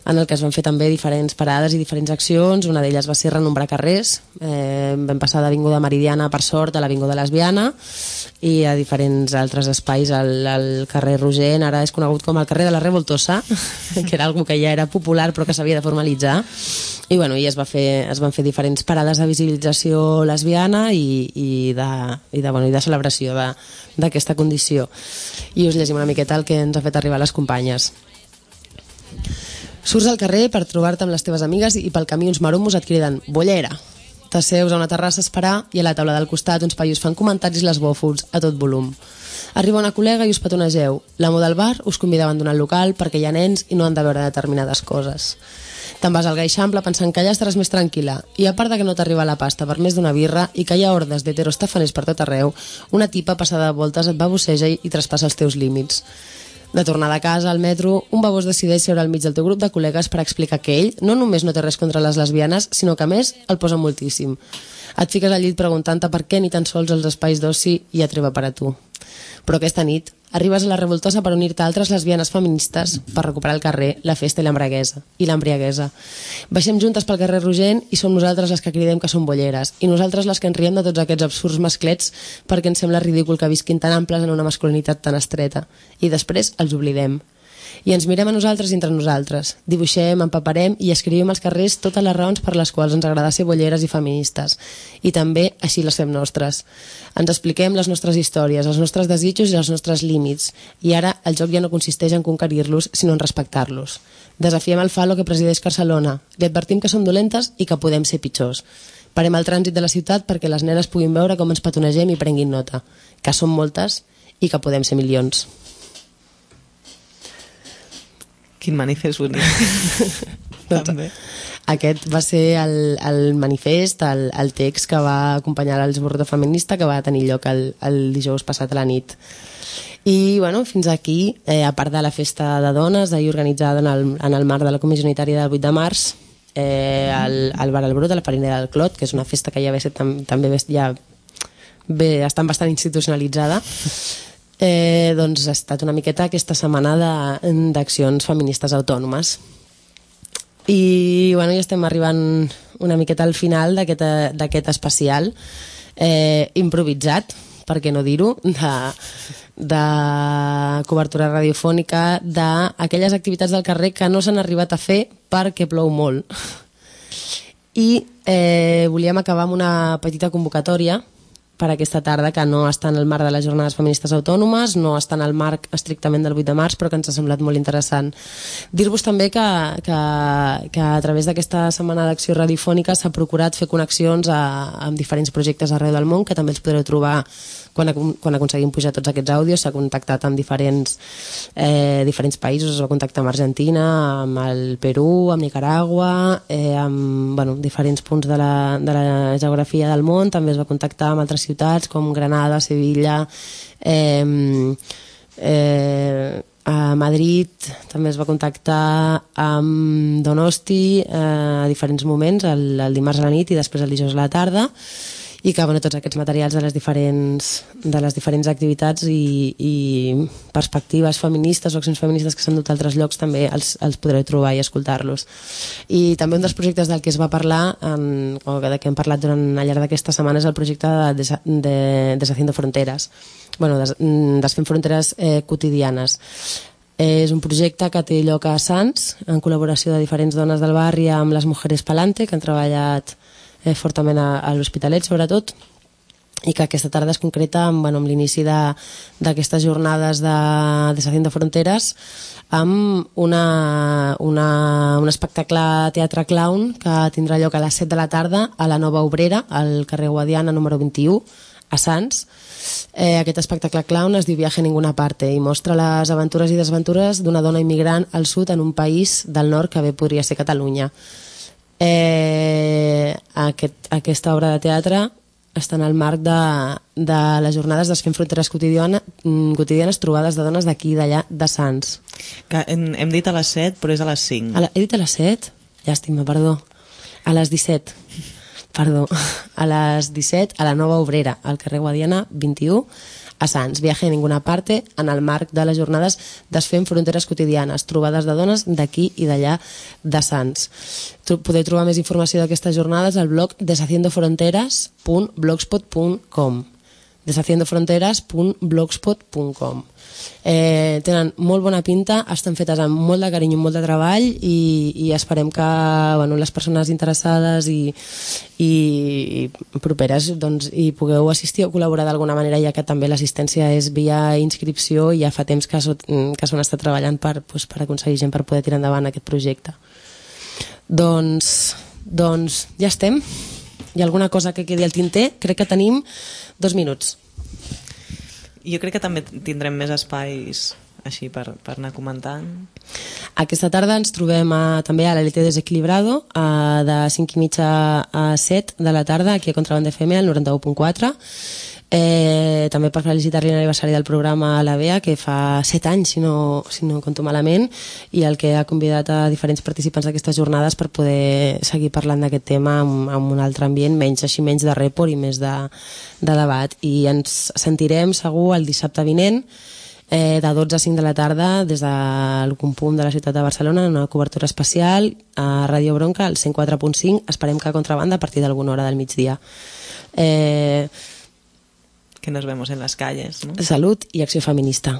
en el que es van fer també diferents parades i diferents accions. Una d'elles va ser renombrar carrers. Vam passar d'Avinguda Meridiana, per sort, a l'Avinguda Lesbiana, i a diferents altres espais. El carrer Rogent ara és conegut com el carrer de la Revoltosa, que era algo que ja era popular però que s'havia de formalitzar. I, bueno, i es van fer diferents parades de visibilització lesbiana i de celebració d'aquesta condició. I us llegim una miqueta el que ens ha fet arribar les companyes. Surts al carrer per trobar-te amb les teves amigues i pel camí uns maromos et criden «Bollera». T'asseus a una terrassa a esperar i a la taula del costat uns paios fan comentaris lesbòfobs a tot volum. Arriba una col·lega i us petonegeu. L'amo del bar us convida a abandonar el local perquè hi ha nens i no han de veure determinades coses. Te'n vas al Gaixample pensant que allà estaràs més tranquil·la i a part de que no t'arriba la pasta per més d'una birra i que hi ha hordes d'heterostafaners per tot arreu, una tipa passada de voltes et babosseja i traspassa els teus límits. De tornada a casa, al metro, un babós decideix seure al mig del teu grup de col·legues per explicar que ell no només no té res contra les lesbianes, sinó que a més el posa moltíssim. Et fiques al llit preguntant-te per què ni tan sols els espais d'oci hi ha treva per a tu. Però aquesta nit arribes a la Revoltosa per unir-te a altres lesbianes feministes per recuperar el carrer, la festa i l'embriaguesa. Baixem juntes pel carrer Rogent i som nosaltres les que cridem que som bolleres i nosaltres les que ens riem de tots aquests absurds masclets perquè ens sembla ridícul que visquin tan amples en una masculinitat tan estreta i després els oblidem. I ens mirem a nosaltres i entre nosaltres. Dibuixem, empaparem i escrivim als carrers totes les raons per les quals ens agrada ser bolleres i feministes. I també així les fem nostres. Ens expliquem les nostres històries, els nostres desitjos i els nostres límits. I ara el joc ja no consisteix en conquerir-los, sinó en respectar-los. Desafiem el falo que presideix Barcelona. Li advertim que som dolentes i que podem ser pitjors. Parem el trànsit de la ciutat perquè les nenes puguin veure com ens petonegem i prenguin nota. Que som moltes i que podem ser milions. Quin manifest bonic. També. Aquest va ser el manifest, el text que va acompanyar l'esborró feminista que va tenir lloc el dijous passat a la nit. I bueno, fins aquí, a part de la festa de dones d'ahir organitzada en el marc de la Comissió Unitària del 8 de març, el Bar al Brut, a la Farinera del Clot, que és una festa que ja també ja està bastant institucionalitzada, doncs ha estat una miqueta aquesta setmana d'accions feministes autònomes. I bueno, ja estem arribant una miqueta al final d'aquest especial improvisat, per què no dir-ho, de cobertura radiofònica d'aquelles activitats del carrer que no s'han arribat a fer perquè plou molt. I volíem acabar amb una petita convocatòria per aquesta tarda, que no està en el marc de les jornades feministes autònomes, no està en el marc estrictament del 8 de març, però que ens ha semblat molt interessant. Dir-vos també que a través d'aquesta setmana d'acció radiofònica s'ha procurat fer connexions amb diferents projectes arreu del món, que també els podreu trobar quan aconseguim pujar tots aquests àudios. S'ha contactat amb diferents països, es va contactar amb Argentina, amb el Perú, amb Nicaragua, amb diferents punts de la geografia del món. També es va contactar amb altres ciutats com Granada, Sevilla, a Madrid. També es va contactar amb Donosti a diferents moments, el dimarts a la nit i després el dijous a la tarda, i que tots aquests materials de les diferents activitats i perspectives feministes o accions feministes que s'han dut a altres llocs també els podreu trobar i escoltar-los. I també un dels projectes del que es va parlar, o de què hem parlat al llarg d'aquesta setmana, és el projecte de Deshaciendo Fronteras, desfent fronteres quotidianes. És un projecte que té lloc a Sants, en col·laboració de diferents dones del barri amb les Mujeres Palante, que han treballat fortament a l'Hospitalet, sobretot, i que aquesta tarda es concreta amb l'inici d'aquestes jornades de Deshaciendo Fronteres amb un espectacle teatre clown que tindrà lloc a les 7 de la tarda a la Nova Obrera, al carrer Guadiana número 21, a Sants. Aquest espectacle clown es diu Viaje a ninguna parte i mostra les aventures i desventures d'una dona immigrant al sud en un país del nord que bé podria ser Catalunya. Aquesta obra de teatre està en el marc de les jornades Desfent Fronteres quotidianes trobades de dones d'aquí i d'allà de Sants. Hem dit a les 7, però és a les 5. He dit a les 7? Llàstima, perdó. A les 17. a les 17 a la Nova Obrera, al carrer Guadiana 21, a Sants. Viaje a ninguna parte, en el marc de les jornades Desfem Fronteres Quotidianes, trobades de dones d'aquí i d'allà de Sants. Podeu trobar més informació d'aquestes jornades al blog deshaciendofronteras.blogspot.com deshaciendofronteras.blogspot.com. Tenen molt bona pinta, estan fetes amb molt de carinyo i molt de treball i esperem que les persones interessades i properes hi pugueu assistir o col·laborar d'alguna manera, ja que també l'assistència és via inscripció i ja fa temps que s'han estat treballant per aconseguir gent per poder tirar endavant aquest projecte. Doncs ja estem. Hi ha alguna cosa que quedi al tinter? Crec que tenim 2 minuts. Jo crec que també tindrem més espais així per anar comentant. Aquesta tarda ens trobem també a l'LT Desequilibrado de 5:30 a 7 de la tarda aquí a Contrabanda FM al 91.4. També per felicitar-li l'aniversari del programa a la Bea, que fa 7 anys, si no compto malament, i el que ha convidat a diferents participants d'aquestes jornades per poder seguir parlant d'aquest tema amb un altre ambient, menys de rèport i més de debat. I ens sentirem segur el dissabte vinent de 12 a 5 de la tarda des del Compum de la ciutat de Barcelona, en una cobertura especial a Ràdio Bronca, al 104.5. Esperem que a Contrabanda a partir d'alguna hora del migdia. Que nos vemos en las calles, ¿no? Salud y acció feminista.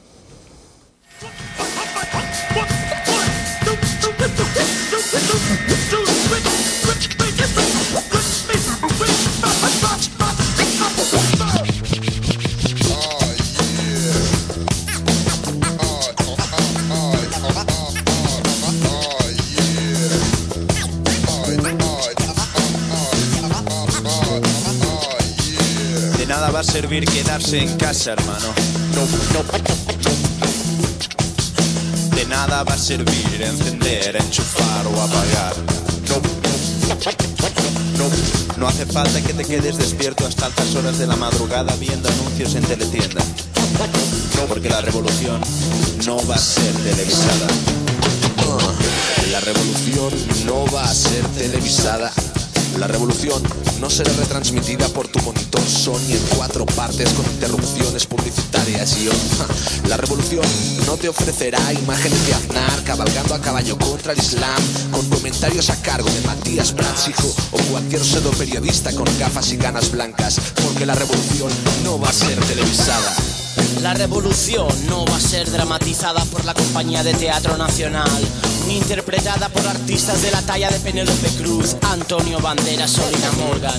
Va a servir quedarse en casa, hermano. De nada va a servir encender, enchufar o apagar. No hace falta que te quedes despierto hasta altas horas de la madrugada viendo anuncios en teletienda. Porque la revolución no va a ser televisada. La revolución no va a ser televisada. La revolución no será retransmitida por tu monitor Sony en 4 partes con interrupciones publicitarias y la revolución no te ofrecerá imágenes de Aznar cabalgando a caballo contra el Islam con comentarios a cargo de Matías Prats, hijo, o cualquier pseudo periodista con gafas y canas blancas, porque la revolución no va a ser televisada. La revolución no va a ser dramatizada por la Compañía de Teatro Nacional, ni interpretada por artistas de la talla de Penélope Cruz, Antonio Banderas o Lina Morgan.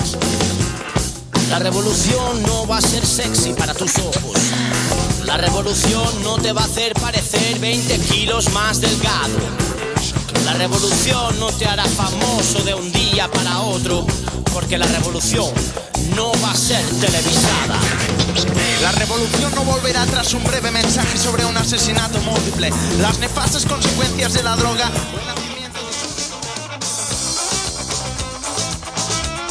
La revolución no va a ser sexy para tus ojos. La revolución no te va a hacer parecer 20 kilos más delgado. La revolución no te hará famoso de un día para otro, porque la revolución no va a ser televisada. La revolución no volverá tras un breve mensaje sobre un asesinato múltiple, las nefastas consecuencias de la droga.